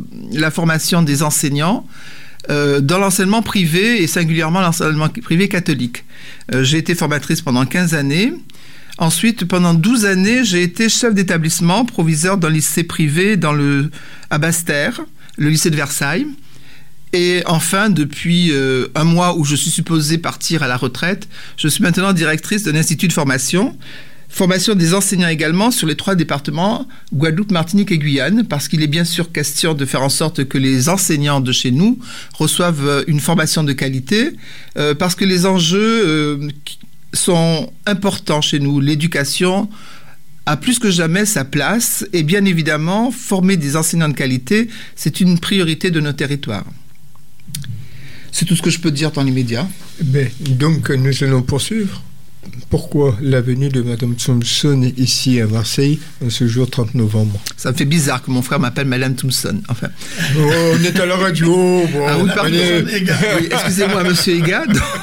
S7: des enseignants, dans l'enseignement privé et singulièrement l'enseignement privé catholique. J'ai été formatrice pendant 15 années. Ensuite, pendant 12 années, j'ai été chef d'établissement, proviseur d'un lycée privé à Basse-Terre, le lycée de Versailles. Et enfin, depuis un mois où je suis supposée partir à la retraite, je suis maintenant directrice d'un institut de formation des enseignants également sur les 3 départements, Guadeloupe, Martinique et Guyane, parce qu'il est bien sûr question de faire en sorte que les enseignants de chez nous reçoivent une formation de qualité, parce que les enjeux sont importants chez nous. L'éducation a plus que jamais sa place, et bien évidemment, former des enseignants de qualité, c'est une priorité de nos territoires. C'est tout ce que je peux dire dans l'immédiat.
S4: Donc, nous allons poursuivre. Pourquoi la venue de Madame Thompson ici à Marseille en ce jour 30 novembre?
S7: Ça me fait bizarre que mon frère m'appelle Madame Thompson. Enfin.
S4: Oh, on est à la radio. Bon,
S7: ah oui, pardon. Oui, excusez-moi, Monsieur Ega.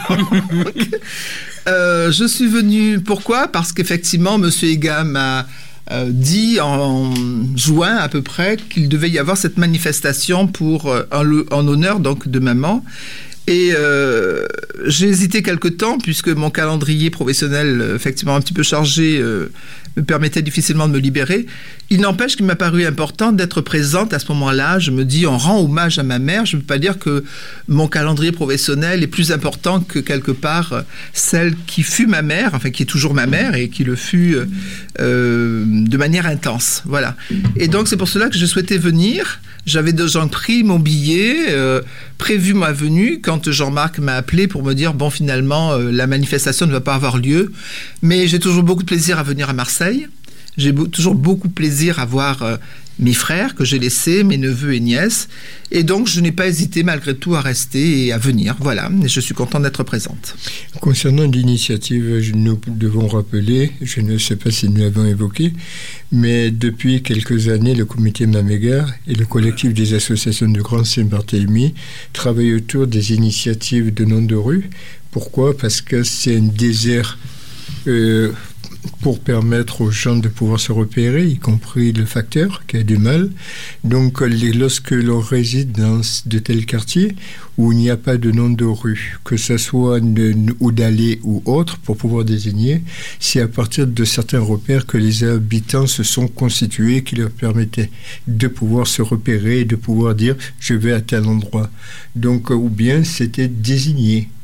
S7: Je suis venu. Pourquoi? Parce qu'effectivement, Monsieur Ega m'a dit en juin à peu près qu'il devait y avoir cette manifestation en honneur donc de maman. Et j'ai hésité quelque temps puisque mon calendrier professionnel, effectivement un petit peu chargé, me permettait difficilement de me libérer. Il n'empêche qu'il m'a paru important d'être présente à ce moment-là. Je me dis, on rend hommage à ma mère. Je ne peux pas dire que mon calendrier professionnel est plus important que quelque part celle qui fut ma mère, enfin qui est toujours ma mère et qui le fut de manière intense. Voilà. Et donc c'est pour cela que je souhaitais venir. J'avais déjà pris mon billet, prévu ma venue quand Jean-Marc m'a appelé pour me dire, bon finalement la manifestation ne va pas avoir lieu. Mais j'ai toujours beaucoup de plaisir à venir à Marseille. J'ai toujours beaucoup de plaisir à voir mes frères que j'ai laissés, mes neveux et nièces. Et donc, je n'ai pas hésité malgré tout à rester et à venir. Voilà, et je suis content d'être présente.
S4: Concernant l'initiative, nous devons rappeler, je ne sais pas si nous l'avons évoqué, mais depuis quelques années, le comité Mamégar et le collectif des associations de Grand Saint-Barthélemy travaillent autour des initiatives de nom de rue. Pourquoi? Parce que c'est un désert pour permettre aux gens de pouvoir se repérer, y compris le facteur qui a du mal. Donc, lorsque l'on réside dans de tels quartiers où il n'y a pas de nom de rue, que ce soit ou d'allée ou autre, pour pouvoir désigner, c'est à partir de certains repères que les habitants se sont constitués qui leur permettaient de pouvoir se repérer et de pouvoir dire « je vais à tel endroit ». Donc, ou bien c'était désigné.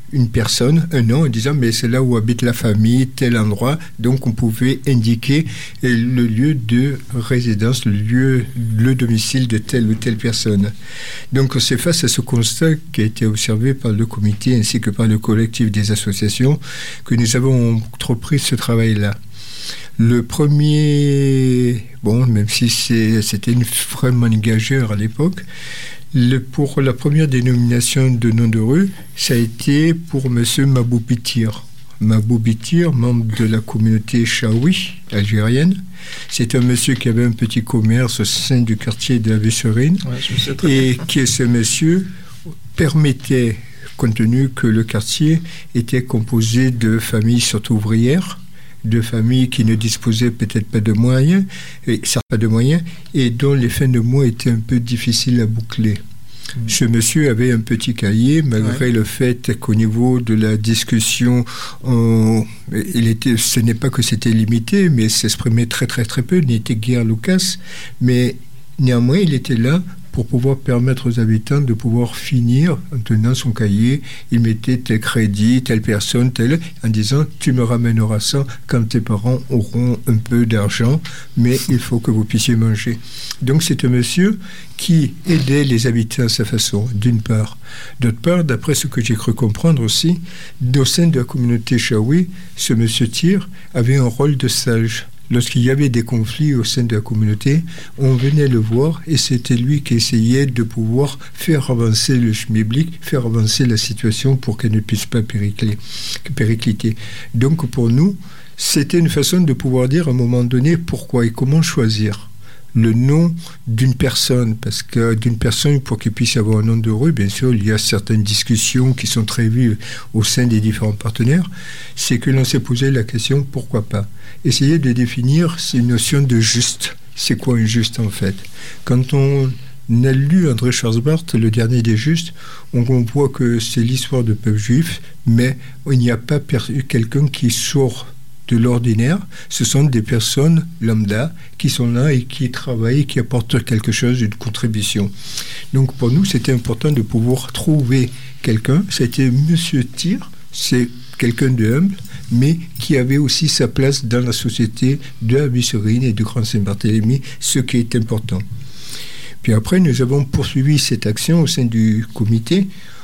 S4: une personne, un nom, en disant mais c'est là où habite la famille, tel endroit. Donc on pouvait indiquer le lieu de résidence, le domicile de telle ou telle personne. Donc c'est face à ce constat qui a été observé par le comité ainsi que par le collectif des associations que nous avons entrepris ce travail-là. Le premier, même si c'était vraiment une gageure à l'époque, pour la première dénomination de nom de rue, ça a été pour M. Mabou Bitir. Mabou Bitir, membre de la communauté Chaoui algérienne. C'est un monsieur qui avait un petit commerce au sein du quartier de la Vesserine et qui, ce monsieur, permettait, compte tenu que le quartier était composé de familles surtout ouvrières, de familles qui ne disposaient peut-être pas de moyens, et dont les fins de mois étaient un peu difficiles à boucler. Ce monsieur avait un petit cahier, malgré le fait qu'au niveau de la discussion, ce n'est pas que c'était limité, mais s'exprimait très très très peu, il n'était guère loquace, mais néanmoins il était là pour pouvoir permettre aux habitants de pouvoir finir en tenant son cahier. Il mettait tel crédit, telle personne, telle, en disant « tu me ramèneras ça quand tes parents auront un peu d'argent, mais il faut que vous puissiez manger ». Donc c'est un monsieur qui aidait les habitants à sa façon, d'une part. D'autre part, d'après ce que j'ai cru comprendre aussi, au sein de la communauté Chaoui, ce monsieur Tir avait un rôle de sage. Lorsqu'il y avait des conflits au sein de la communauté, on venait le voir et c'était lui qui essayait de pouvoir faire avancer le schmilblick, faire avancer la situation pour qu'elle ne puisse pas péricliter. Donc pour nous, c'était une façon de pouvoir dire à un moment donné pourquoi et comment choisir le nom d'une personne, parce que d'une personne, pour qu'il puisse avoir un nom de rue, bien sûr, il y a certaines discussions qui sont très vives au sein des différents partenaires, c'est que l'on s'est posé la question, pourquoi pas essayer de définir ces notions de juste. C'est quoi un juste, en fait? Quand on a lu André Schwarzbart, le dernier des justes, on voit que c'est l'histoire du peuple juif, mais il n'y a pas quelqu'un qui sort de l'ordinaire. Ce sont des personnes lambda qui sont là et qui travaillent, qui apportent quelque chose, une contribution. Donc pour nous, c'était important de pouvoir trouver quelqu'un. C'était Monsieur Tir, c'est quelqu'un de humble, mais qui avait aussi sa place dans la société de la Vesserine et du Grand Saint-Barthélemy, ce qui est important. Puis après, nous avons poursuivi cette action au sein du comité,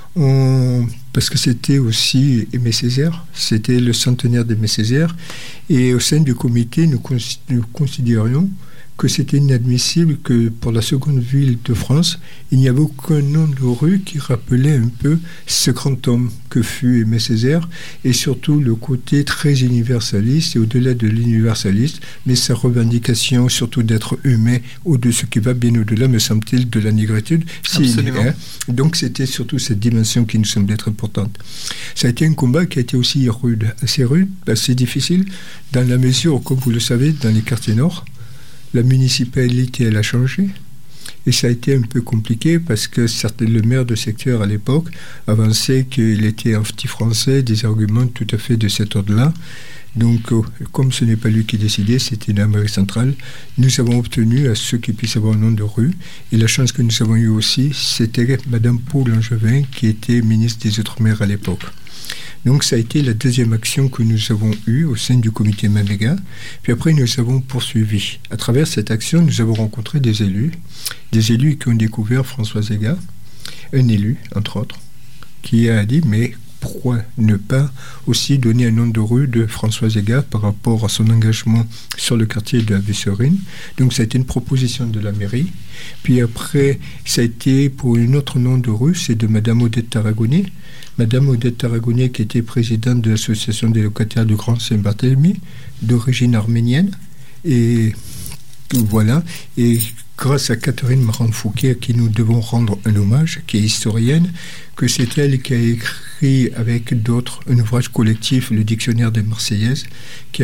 S4: parce que c'était aussi Aimé Césaire, c'était le centenaire d'Aimé Césaire, et au sein du comité, nous considérions que c'était inadmissible que pour la seconde ville de France, il n'y avait aucun nom de rue qui rappelait un peu ce grand homme que fut Aimé Césaire, et surtout le côté très universaliste, et au-delà de l'universaliste, mais sa revendication surtout d'être humain, de ce qui va bien au-delà, me semble-t-il, de la négritude.
S7: Absolument.
S4: Donc c'était surtout cette dimension qui nous semble être importante. Ça a été un combat qui a été aussi rude, assez difficile, dans la mesure, comme vous le savez, dans les quartiers nord, la municipalité, elle a changé. Et ça a été un peu compliqué parce que le maire de secteur à l'époque avançait qu'il était anti-français, des arguments tout à fait de cet ordre-là. Donc, comme ce n'est pas lui qui décidait, c'était la mairie centrale, nous avons obtenu à ceux qui puissent avoir un nom de rue. Et la chance que nous avons eue aussi, c'était Madame Paul Langevin, qui était ministre des Outre-mer à l'époque. Donc ça a été la deuxième action que nous avons eue au sein du comité Maméga. Puis après, nous avons poursuivi. À travers cette action, nous avons rencontré des élus qui ont découvert François Zega, un élu, entre autres, qui a dit, mais pourquoi ne pas aussi donner un nom de rue de François Zega par rapport à son engagement sur le quartier de la Vesserine. Donc ça a été une proposition de la mairie. Puis après, ça a été pour un autre nom de rue, c'est de Madame Odette Tarragonier. Madame Odette Tarragonier, qui était présidente de l'association des locataires du Grand Saint-Barthélemy, d'origine arménienne. Et voilà. Et grâce à Catherine Marant-Fouquet, à qui nous devons rendre un hommage, qui est historienne, que c'est elle qui a écrit avec d'autres un ouvrage collectif, le Dictionnaire des Marseillaises, qui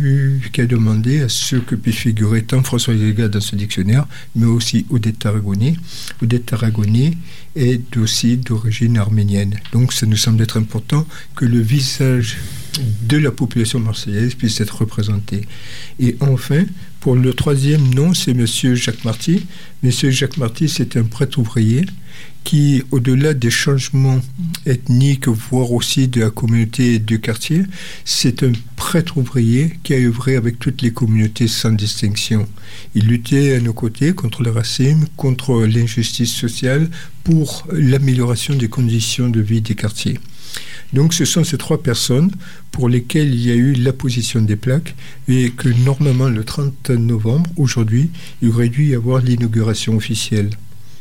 S4: a demandé à ce que puisse figurer tant François Zega dans ce dictionnaire, mais aussi Odette Tarragonier. Odette Tarragonier est aussi d'origine arménienne. Donc ça nous semble être important que le visage de la population marseillaise puisse être représentée. Et enfin, pour le troisième nom, c'est M. Jacques Marty. M. Jacques Marty, c'est un prêtre ouvrier qui, au-delà des changements ethniques, voire aussi de la communauté du quartier, c'est un prêtre ouvrier qui a œuvré avec toutes les communautés sans distinction. Il luttait à nos côtés contre le racisme, contre l'injustice sociale, pour l'amélioration des conditions de vie des quartiers. Donc ce sont ces trois personnes pour lesquelles il y a eu l'apposition des plaques et que normalement le 30 novembre, aujourd'hui, il aurait dû y avoir l'inauguration officielle.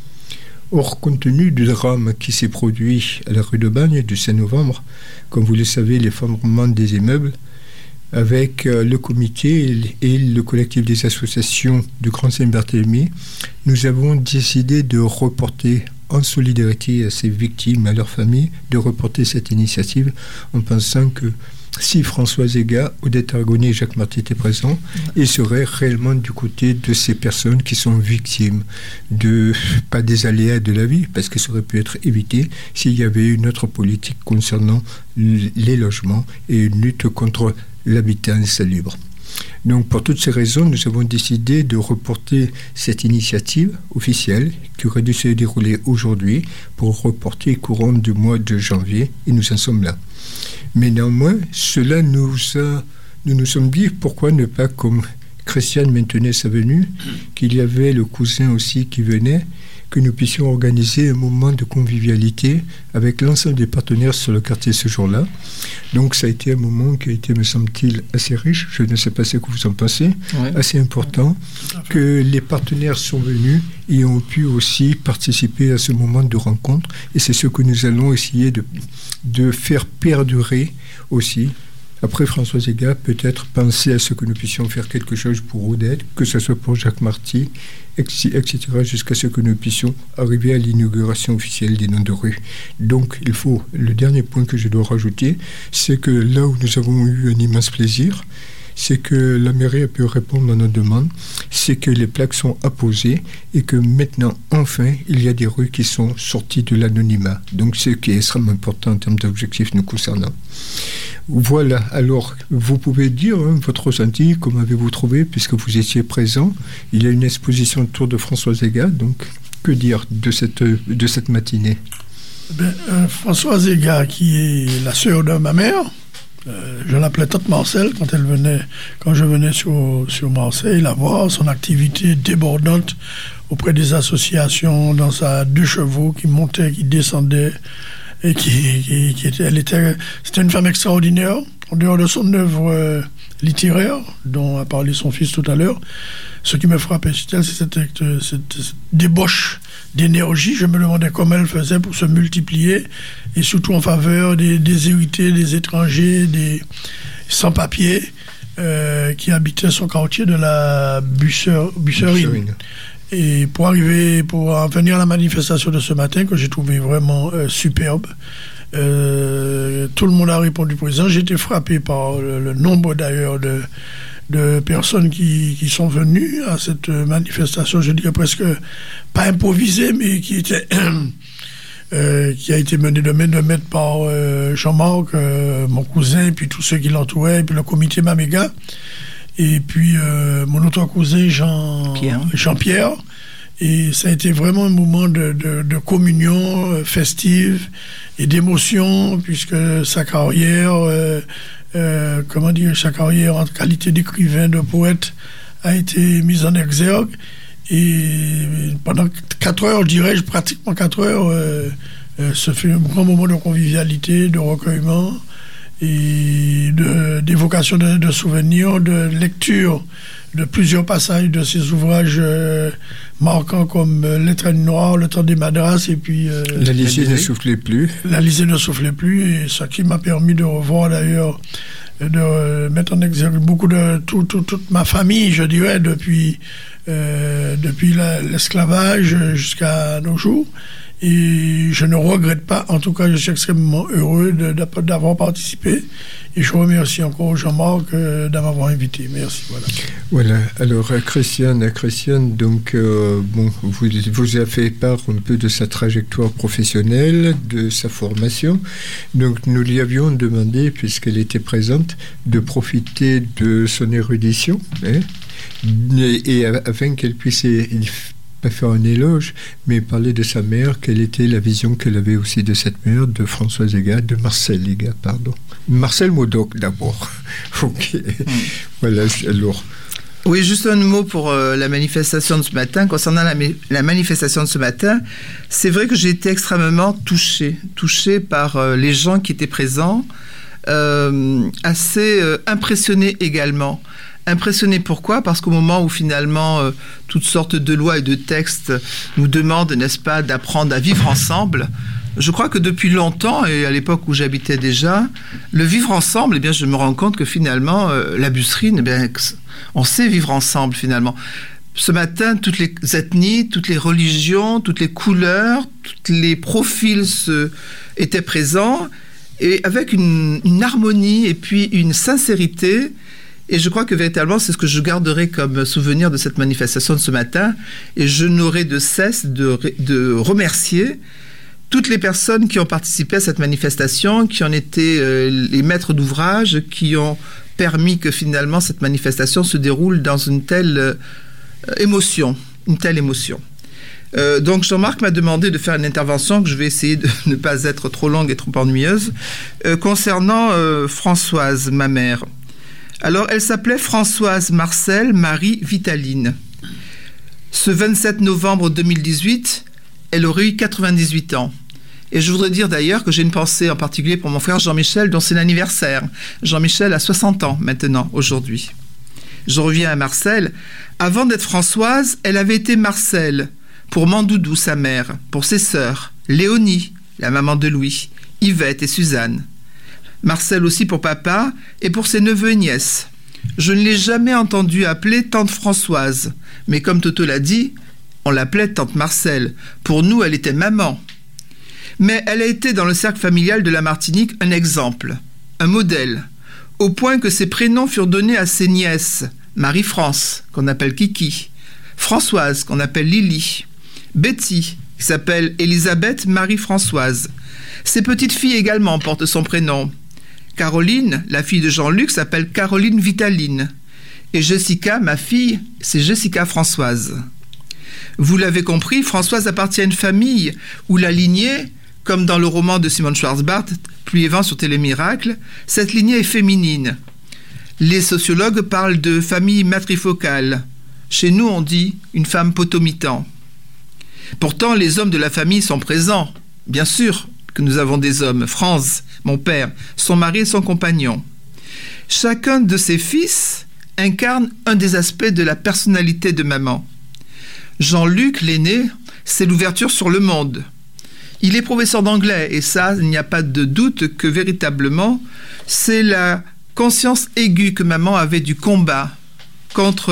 S4: Or, compte tenu du drame qui s'est produit à la rue de Bagne du 5 novembre, comme vous le savez, l'effondrement des immeubles, avec le comité et le collectif des associations du Grand Saint-Barthélemy, nous avons décidé de reporter, en solidarité à ces victimes, à leurs familles, de reporter cette initiative en pensant que si François Zega, Odette Aragonais et Jacques Marty étaient présents, ils seraient réellement du côté de ces personnes qui sont victimes de, pas des aléas de la vie, parce que ça aurait pu être évité s'il y avait une autre politique concernant les logements et une lutte contre l'habitat insalubre. Donc pour toutes ces raisons, nous avons décidé de reporter cette initiative officielle qui aurait dû se dérouler aujourd'hui pour reporter courant du mois de janvier, et nous en sommes là. Mais néanmoins, cela nous sommes dit, pourquoi ne pas, comme Christiane maintenait sa venue, qu'il y avait le cousin aussi qui venait, que nous puissions organiser un moment de convivialité avec l'ensemble des partenaires sur le quartier ce jour-là. Donc ça a été un moment qui a été, me semble-t-il, assez riche, je ne sais pas ce que vous en pensez, assez important, que les partenaires sont venus et ont pu aussi participer à ce moment de rencontre, et c'est ce que nous allons essayer de faire perdurer aussi. Après François Zega, peut-être penser à ce que nous puissions faire quelque chose pour Odette, que ce soit pour Jacques Marty, etc., jusqu'à ce que nous puissions arriver à l'inauguration officielle des noms de rue. Donc, le dernier point que je dois rajouter, c'est que là où nous avons eu un immense plaisir, c'est que la mairie a pu répondre à nos demandes, c'est que les plaques sont apposées et que maintenant, enfin, il y a des rues qui sont sorties de l'anonymat. Donc, ce qui est extrêmement important en termes d'objectifs nous concernant. Voilà, alors vous pouvez dire votre ressenti, comment avez-vous trouvé, puisque vous étiez présent. Il y a une exposition autour de François Zega, donc que dire de cette matinée?
S8: François Zega, qui est la sœur de ma mère, je l'appelais Tante Marcel quand je venais sur Marseille la voir, son activité débordante auprès des associations, dans sa 2 chevaux qui montait, qui descendait, et c'était une femme extraordinaire. En dehors de son œuvre littéraire, dont a parlé son fils tout à l'heure, ce qui me frappait chez elle, c'est cette débauche d'énergie. Je me demandais comment elle faisait pour se multiplier, et surtout en faveur des hérités, des étrangers, des sans-papiers qui habitaient son quartier de la Busserine. Et pour en venir à la manifestation de ce matin, que j'ai trouvé vraiment superbe, tout le monde a répondu présent. J'ai été frappé par le nombre d'ailleurs de personnes qui sont venues à cette manifestation, je dirais presque pas improvisée, mais qui a été menée de main de maître par Jean-Marc, mon cousin, et puis tous ceux qui l'entouraient, et puis le comité Maméga. Et puis mon autre cousin Jean-Pierre. Et ça a été vraiment un moment de communion festive et d'émotion, puisque sa carrière, sa carrière en qualité d'écrivain, de poète, a été mise en exergue. Et pendant 4 heures, dirais-je, pratiquement 4 heures, ce fut un grand moment de convivialité, de recueillement, et d'évocation de souvenirs, de lecture de plusieurs passages de ses ouvrages marquants comme L'Étreinte noire, Le temps des Madras, et puis...
S4: L'Alysée ne soufflait plus.
S8: L'Alysée ne soufflait plus, et ce qui m'a permis de revoir d'ailleurs, de mettre en exergue beaucoup de toute ma famille, je dirais, depuis l'esclavage jusqu'à nos jours. Et je ne regrette pas, en tout cas, je suis extrêmement heureux d'avoir participé. Et je remercie encore Jean-Marc de m'avoir invité. Merci.
S4: Voilà. Alors, Christiane, donc, vous avez fait part un peu de sa trajectoire professionnelle, de sa formation. Donc, nous lui avions demandé, puisqu'elle était présente, de profiter de son érudition, et afin qu'elle puisse pas faire un éloge, mais parler de sa mère, quelle était la vision qu'elle avait aussi de cette mère, de Françoise Légat, de Marcel Légat, pardon. Marcel Modoc d'abord. Ok. Voilà, alors.
S7: Oui, juste un mot pour la manifestation de ce matin. Concernant la manifestation de ce matin, c'est vrai que j'ai été extrêmement touchée par les gens qui étaient présents, assez impressionnée également. Impressionné pourquoi ? Parce qu'au moment où finalement toutes sortes de lois et de textes nous demandent, n'est-ce pas, d'apprendre à vivre ensemble, je crois que depuis longtemps, et à l'époque où j'habitais déjà, le vivre ensemble, eh bien, je me rends compte que finalement, la Busserine, eh bien, on sait vivre ensemble finalement. Ce matin, toutes les ethnies, toutes les religions, toutes les couleurs, tous les profils étaient présents, et avec une harmonie et puis une sincérité. Et je crois que véritablement, c'est ce que je garderai comme souvenir de cette manifestation de ce matin. Et je n'aurai de cesse de remercier toutes les personnes qui ont participé à cette manifestation, qui en étaient les maîtres d'ouvrage, qui ont permis que finalement cette manifestation se déroule dans une telle émotion. Donc Jean-Marc m'a demandé de faire une intervention que je vais essayer de ne pas être trop longue et trop ennuyeuse, concernant Françoise, ma mère. Alors, elle s'appelait Françoise Marcel Marie Vitaline. Ce 27 novembre 2018, elle aurait eu 98 ans. Et je voudrais dire d'ailleurs que j'ai une pensée en particulier pour mon frère Jean-Michel, dont c'est l'anniversaire. Jean-Michel a 60 ans maintenant, aujourd'hui. Je reviens à Marcel. Avant d'être Françoise, elle avait été Marcel, pour Mandoudou, sa mère, pour ses sœurs, Léonie, la maman de Louis, Yvette et Suzanne. Marcel aussi pour papa et pour ses neveux et nièces. Je ne l'ai jamais entendue appeler tante Françoise, mais comme Toto l'a dit, on l'appelait tante Marcel. Pour nous, elle était maman. Mais elle a été dans le cercle familial de la Martinique un exemple, un modèle, au point que ses prénoms furent donnés à ses nièces, Marie-France, qu'on appelle Kiki, Françoise, qu'on appelle Lily, Betty, qui s'appelle Elisabeth Marie-Françoise. Ses petites filles également portent son prénom. Caroline, la fille de Jean-Luc, s'appelle Caroline Vitaline. Et Jessica, ma fille, c'est Jessica Françoise. Vous l'avez compris, Françoise appartient à une famille où la lignée, comme dans le roman de Simone Schwarzbart, Pluie et vent sur Télémiracle, cette lignée est féminine. Les sociologues parlent de famille matrifocale. Chez nous, on dit une femme potomitan. Pourtant, les hommes de la famille sont présents, bien sûr que nous avons des hommes. Franz, mon père, son mari et son compagnon. Chacun de ses fils incarne un des aspects de la personnalité de maman. Jean-Luc, l'aîné, c'est l'ouverture sur le monde. Il est professeur d'anglais et ça, il n'y a pas de doute que véritablement, c'est la conscience aiguë que maman avait du combat contre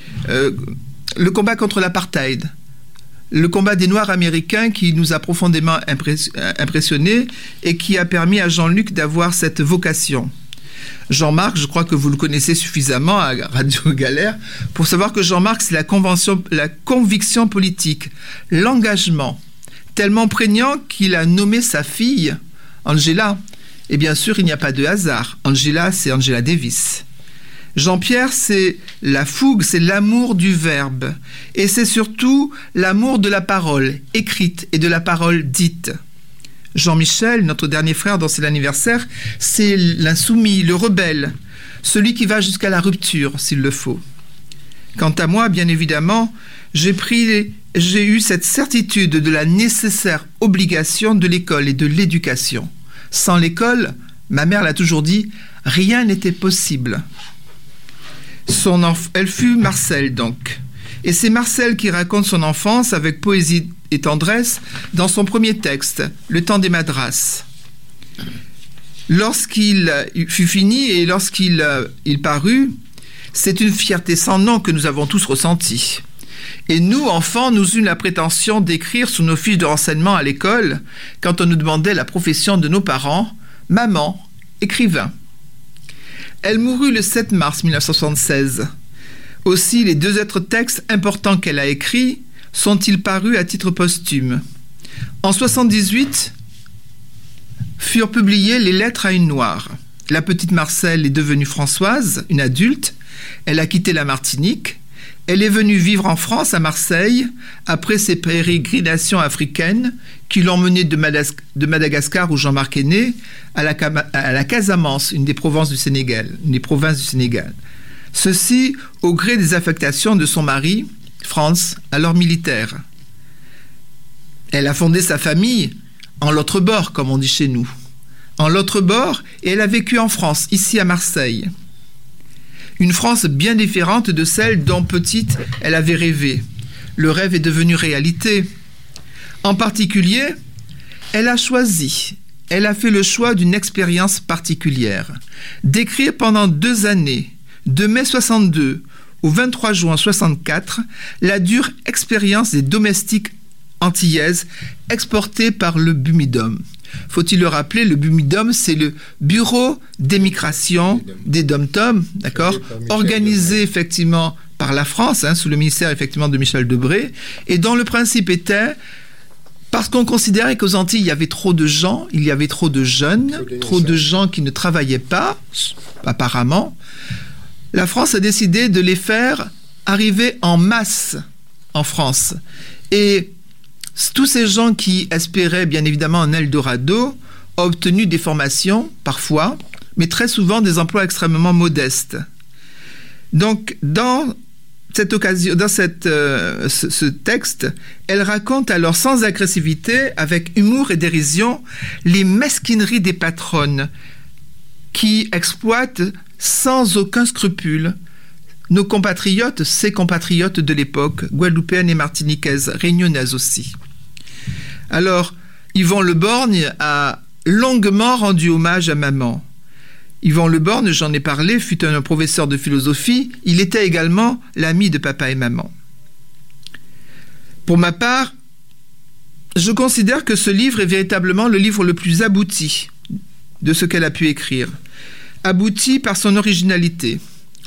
S7: le combat contre l'apartheid. Le combat des Noirs américains qui nous a profondément impressionnés et qui a permis à Jean-Luc d'avoir cette vocation. Jean-Marc, je crois que vous le connaissez suffisamment à Radio Galère pour savoir que Jean-Marc, c'est la conviction politique, l'engagement, tellement prégnant qu'il a nommé sa fille Angela. Et bien sûr, il n'y a pas de hasard. Angela, c'est Angela Davis. Jean-Pierre, c'est la fougue, c'est l'amour du verbe. Et c'est surtout l'amour de la parole écrite et de la parole dite. Jean-Michel, notre dernier frère dont c'est l'anniversaire, c'est l'insoumis, le rebelle, celui qui va jusqu'à la rupture, s'il le faut. Quant à moi, bien évidemment, j'ai eu cette certitude de la nécessaire obligation de l'école et de l'éducation. Sans l'école, ma mère l'a toujours dit, rien n'était possible. Elle fut Marcel, donc. Et c'est Marcel qui raconte son enfance avec poésie et tendresse dans son premier texte, Le temps des Madras. Lorsqu'il fut fini et lorsqu'il parut, c'est une fierté sans nom que nous avons tous ressentie. Et nous, enfants, nous eûmes la prétention d'écrire sur nos fiches de renseignement à l'école, quand on nous demandait la profession de nos parents, « Maman, écrivain ». Elle mourut le 7 mars 1976. Aussi, les 2 autres textes importants qu'elle a écrits sont-ils parus à titre posthume. En 1978, furent publiées les lettres à une noire. La petite Marcelle est devenue Françoise, une adulte. Elle a quitté la Martinique. Elle est venue vivre en France, à Marseille, après ses pérégrinations africaines qui l'ont menée de Madagascar, où Jean-Marc est né, à la Casamance, une des provinces du Sénégal. Ceci au gré des affectations de son mari, Franz, alors militaire. Elle a fondé sa famille en l'autre bord, comme on dit chez nous. En l'autre bord, et elle a vécu en France, ici à Marseille. Une France bien différente de celle dont petite elle avait rêvé. Le rêve est devenu réalité. En particulier, elle a fait le choix d'une expérience particulière, d'écrire pendant 2 années, de mai 62 au 23 juin 64, la dure expérience des domestiques antillaises exportées par le Bumidum. Faut-il le rappeler, le Bumidum, c'est le bureau d'émigration des Dom-Tom, d'accord, organisé effectivement par la France, sous le ministère effectivement de Michel Debré, et dont le principe était, parce qu'on considérait qu'aux Antilles, il y avait trop de gens, il y avait trop de jeunes, trop de gens qui ne travaillaient pas, apparemment, la France a décidé de les faire arriver en masse en France. Et tous ces gens qui espéraient bien évidemment un Eldorado ont obtenu des formations, parfois, mais très souvent des emplois extrêmement modestes. Donc, dans cette occasion, dans ce texte, elle raconte alors sans agressivité, avec humour et dérision, les mesquineries des patronnes qui exploitent sans aucun scrupule nos compatriotes, ses compatriotes de l'époque, guadeloupéennes et martiniquaises, réunionnaises aussi. Alors, Yvon Le Borgne a longuement rendu hommage à maman. Yvon Le Borgne, j'en ai parlé, fut un professeur de philosophie. Il était également l'ami de papa et maman. Pour ma part, je considère que ce livre est véritablement le livre le plus abouti de ce qu'elle a pu écrire. Abouti par son originalité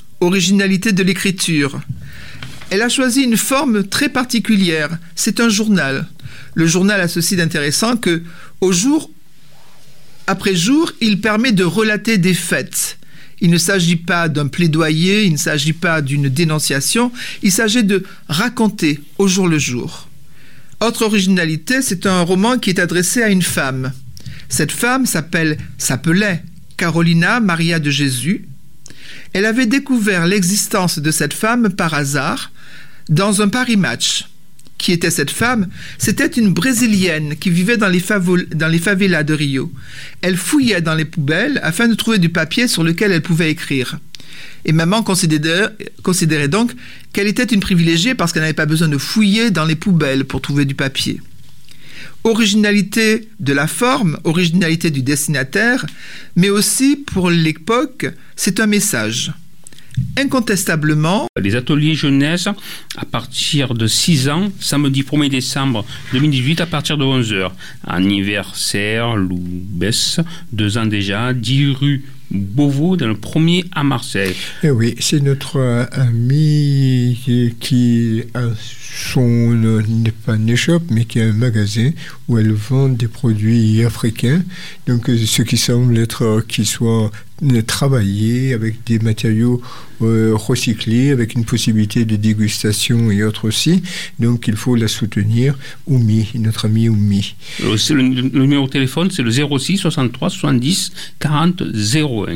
S7: de l'écriture. Elle a choisi une forme très particulière. C'est un journal. Le journal a ceci d'intéressant que, au jour après jour, il permet de relater des faits. Il ne s'agit pas d'un plaidoyer, il ne s'agit pas d'une dénonciation, il s'agit de raconter au jour le jour. Autre originalité, c'est un roman qui est adressé à une femme. Cette femme s'appelait Carolina Maria de Jésus. Elle avait découvert l'existence de cette femme par hasard dans un Paris Match. Qui était cette femme? C'était une Brésilienne qui vivait dans les favelas de Rio. Elle fouillait dans les poubelles afin de trouver du papier sur lequel elle pouvait écrire. Et maman considérait donc qu'elle était une privilégiée parce qu'elle n'avait pas besoin de fouiller dans les poubelles pour trouver du papier. Originalité de la forme, originalité du destinataire, mais aussi pour l'époque, c'est un message. Incontestablement.
S6: Les ateliers jeunesse à partir de 6 ans, samedi 1er décembre 2018 à partir de 11h. Anniversaire, Loubès, 2 ans déjà, 10 rue Beauvau, dans le 1er à Marseille.
S4: Et oui, c'est notre ami qui a n'est pas une échoppe, mais qui a un magasin où elle vend des produits africains, donc ce qui semble être qu'ils soient travaillés avec des matériaux recyclés, avec une possibilité de dégustation et autres aussi. Donc il faut la soutenir. Oumi, notre ami Oumi.
S6: Le numéro de téléphone, c'est le 06 63 70 40 01.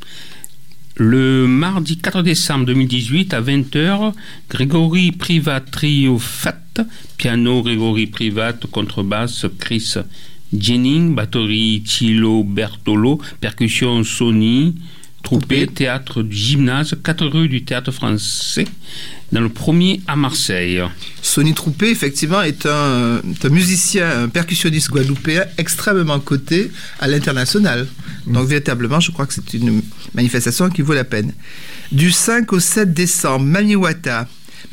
S6: Le mardi 4 décembre 2018 à 20h, Grégory Privat Trio Fat, piano Grégory Privat, contrebasse Chris Jennings, batterie Thilo Bertolo, percussion Sony, Troupé, théâtre du gymnase, 4 rue du Théâtre Français, dans le 1er à Marseille.
S7: Sonny Troupé, effectivement, est un musicien, un percussionniste guadeloupéen extrêmement coté à l'international. Donc, véritablement, je crois que c'est une manifestation qui vaut la peine. Du 5 au 7 décembre, Mamiwata,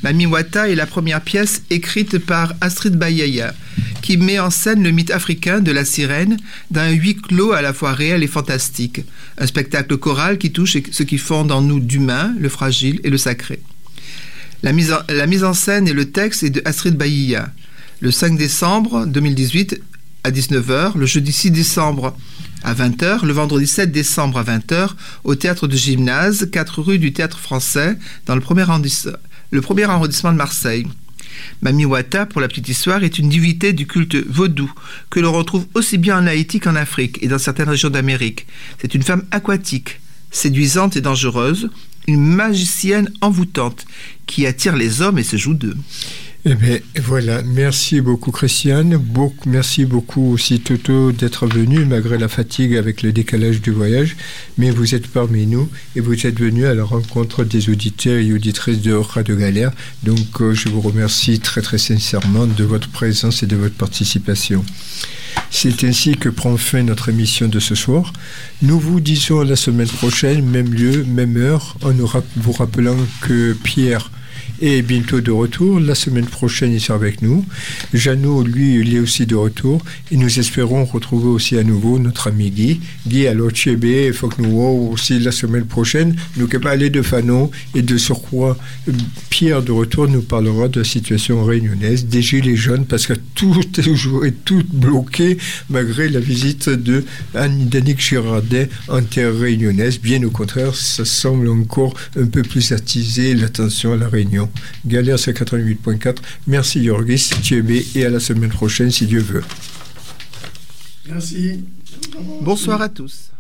S7: Mami Wata est la première pièce écrite par Astrid Bayaya, qui met en scène le mythe africain de la sirène d'un huis clos à la fois réel et fantastique. Un spectacle choral qui touche ce qui fonde en nous d'humain, le fragile et le sacré. La mise en scène et le texte est de Astrid Bayaya. Le 5 décembre 2018 à 19h, le jeudi 6 décembre à 20h, le vendredi 7 décembre à 20h, au théâtre de Gymnase, 4 rue du Théâtre Français, dans le premier arrondissement de Marseille. Mami Wata, pour la petite histoire, est une divinité du culte vaudou que l'on retrouve aussi bien en Haïti qu'en Afrique et dans certaines régions d'Amérique. C'est une femme aquatique, séduisante et dangereuse, une magicienne envoûtante qui attire les hommes et se joue d'eux.
S4: Eh bien, voilà. Merci beaucoup, Christiane. Merci beaucoup aussi, Toto, d'être venu, malgré la fatigue avec le décalage du voyage. Mais vous êtes parmi nous et vous êtes venu à la rencontre des auditeurs et auditrices de Radio Galère. Donc, je vous remercie très, très sincèrement de votre présence et de votre participation. C'est ainsi que prend fin notre émission de ce soir. Nous vous disons à la semaine prochaine, même lieu, même heure, en vous rappelant que Pierre est bientôt de retour. La semaine prochaine, il sera avec nous. Jeannot, lui, il est aussi de retour. Et nous espérons retrouver aussi à nouveau notre ami Guy. Guy, alors, Tchébé, il faut que nous voyons aussi la semaine prochaine. Nous ne parler de Fanon et de surcroît. Pierre, de retour, nous parlera de la situation réunionnaise, des Gilets jaunes, parce que tout est tout bloqué, malgré la visite de Annie-Danique Girardet en terre réunionnaise. Bien au contraire, ça semble encore un peu plus attiser l'attention à la Réunion. Galère, c'est 88.4. Merci Yorgis, Thiébé, et à la semaine prochaine si Dieu veut.
S8: Merci.
S7: Bonsoir à tous.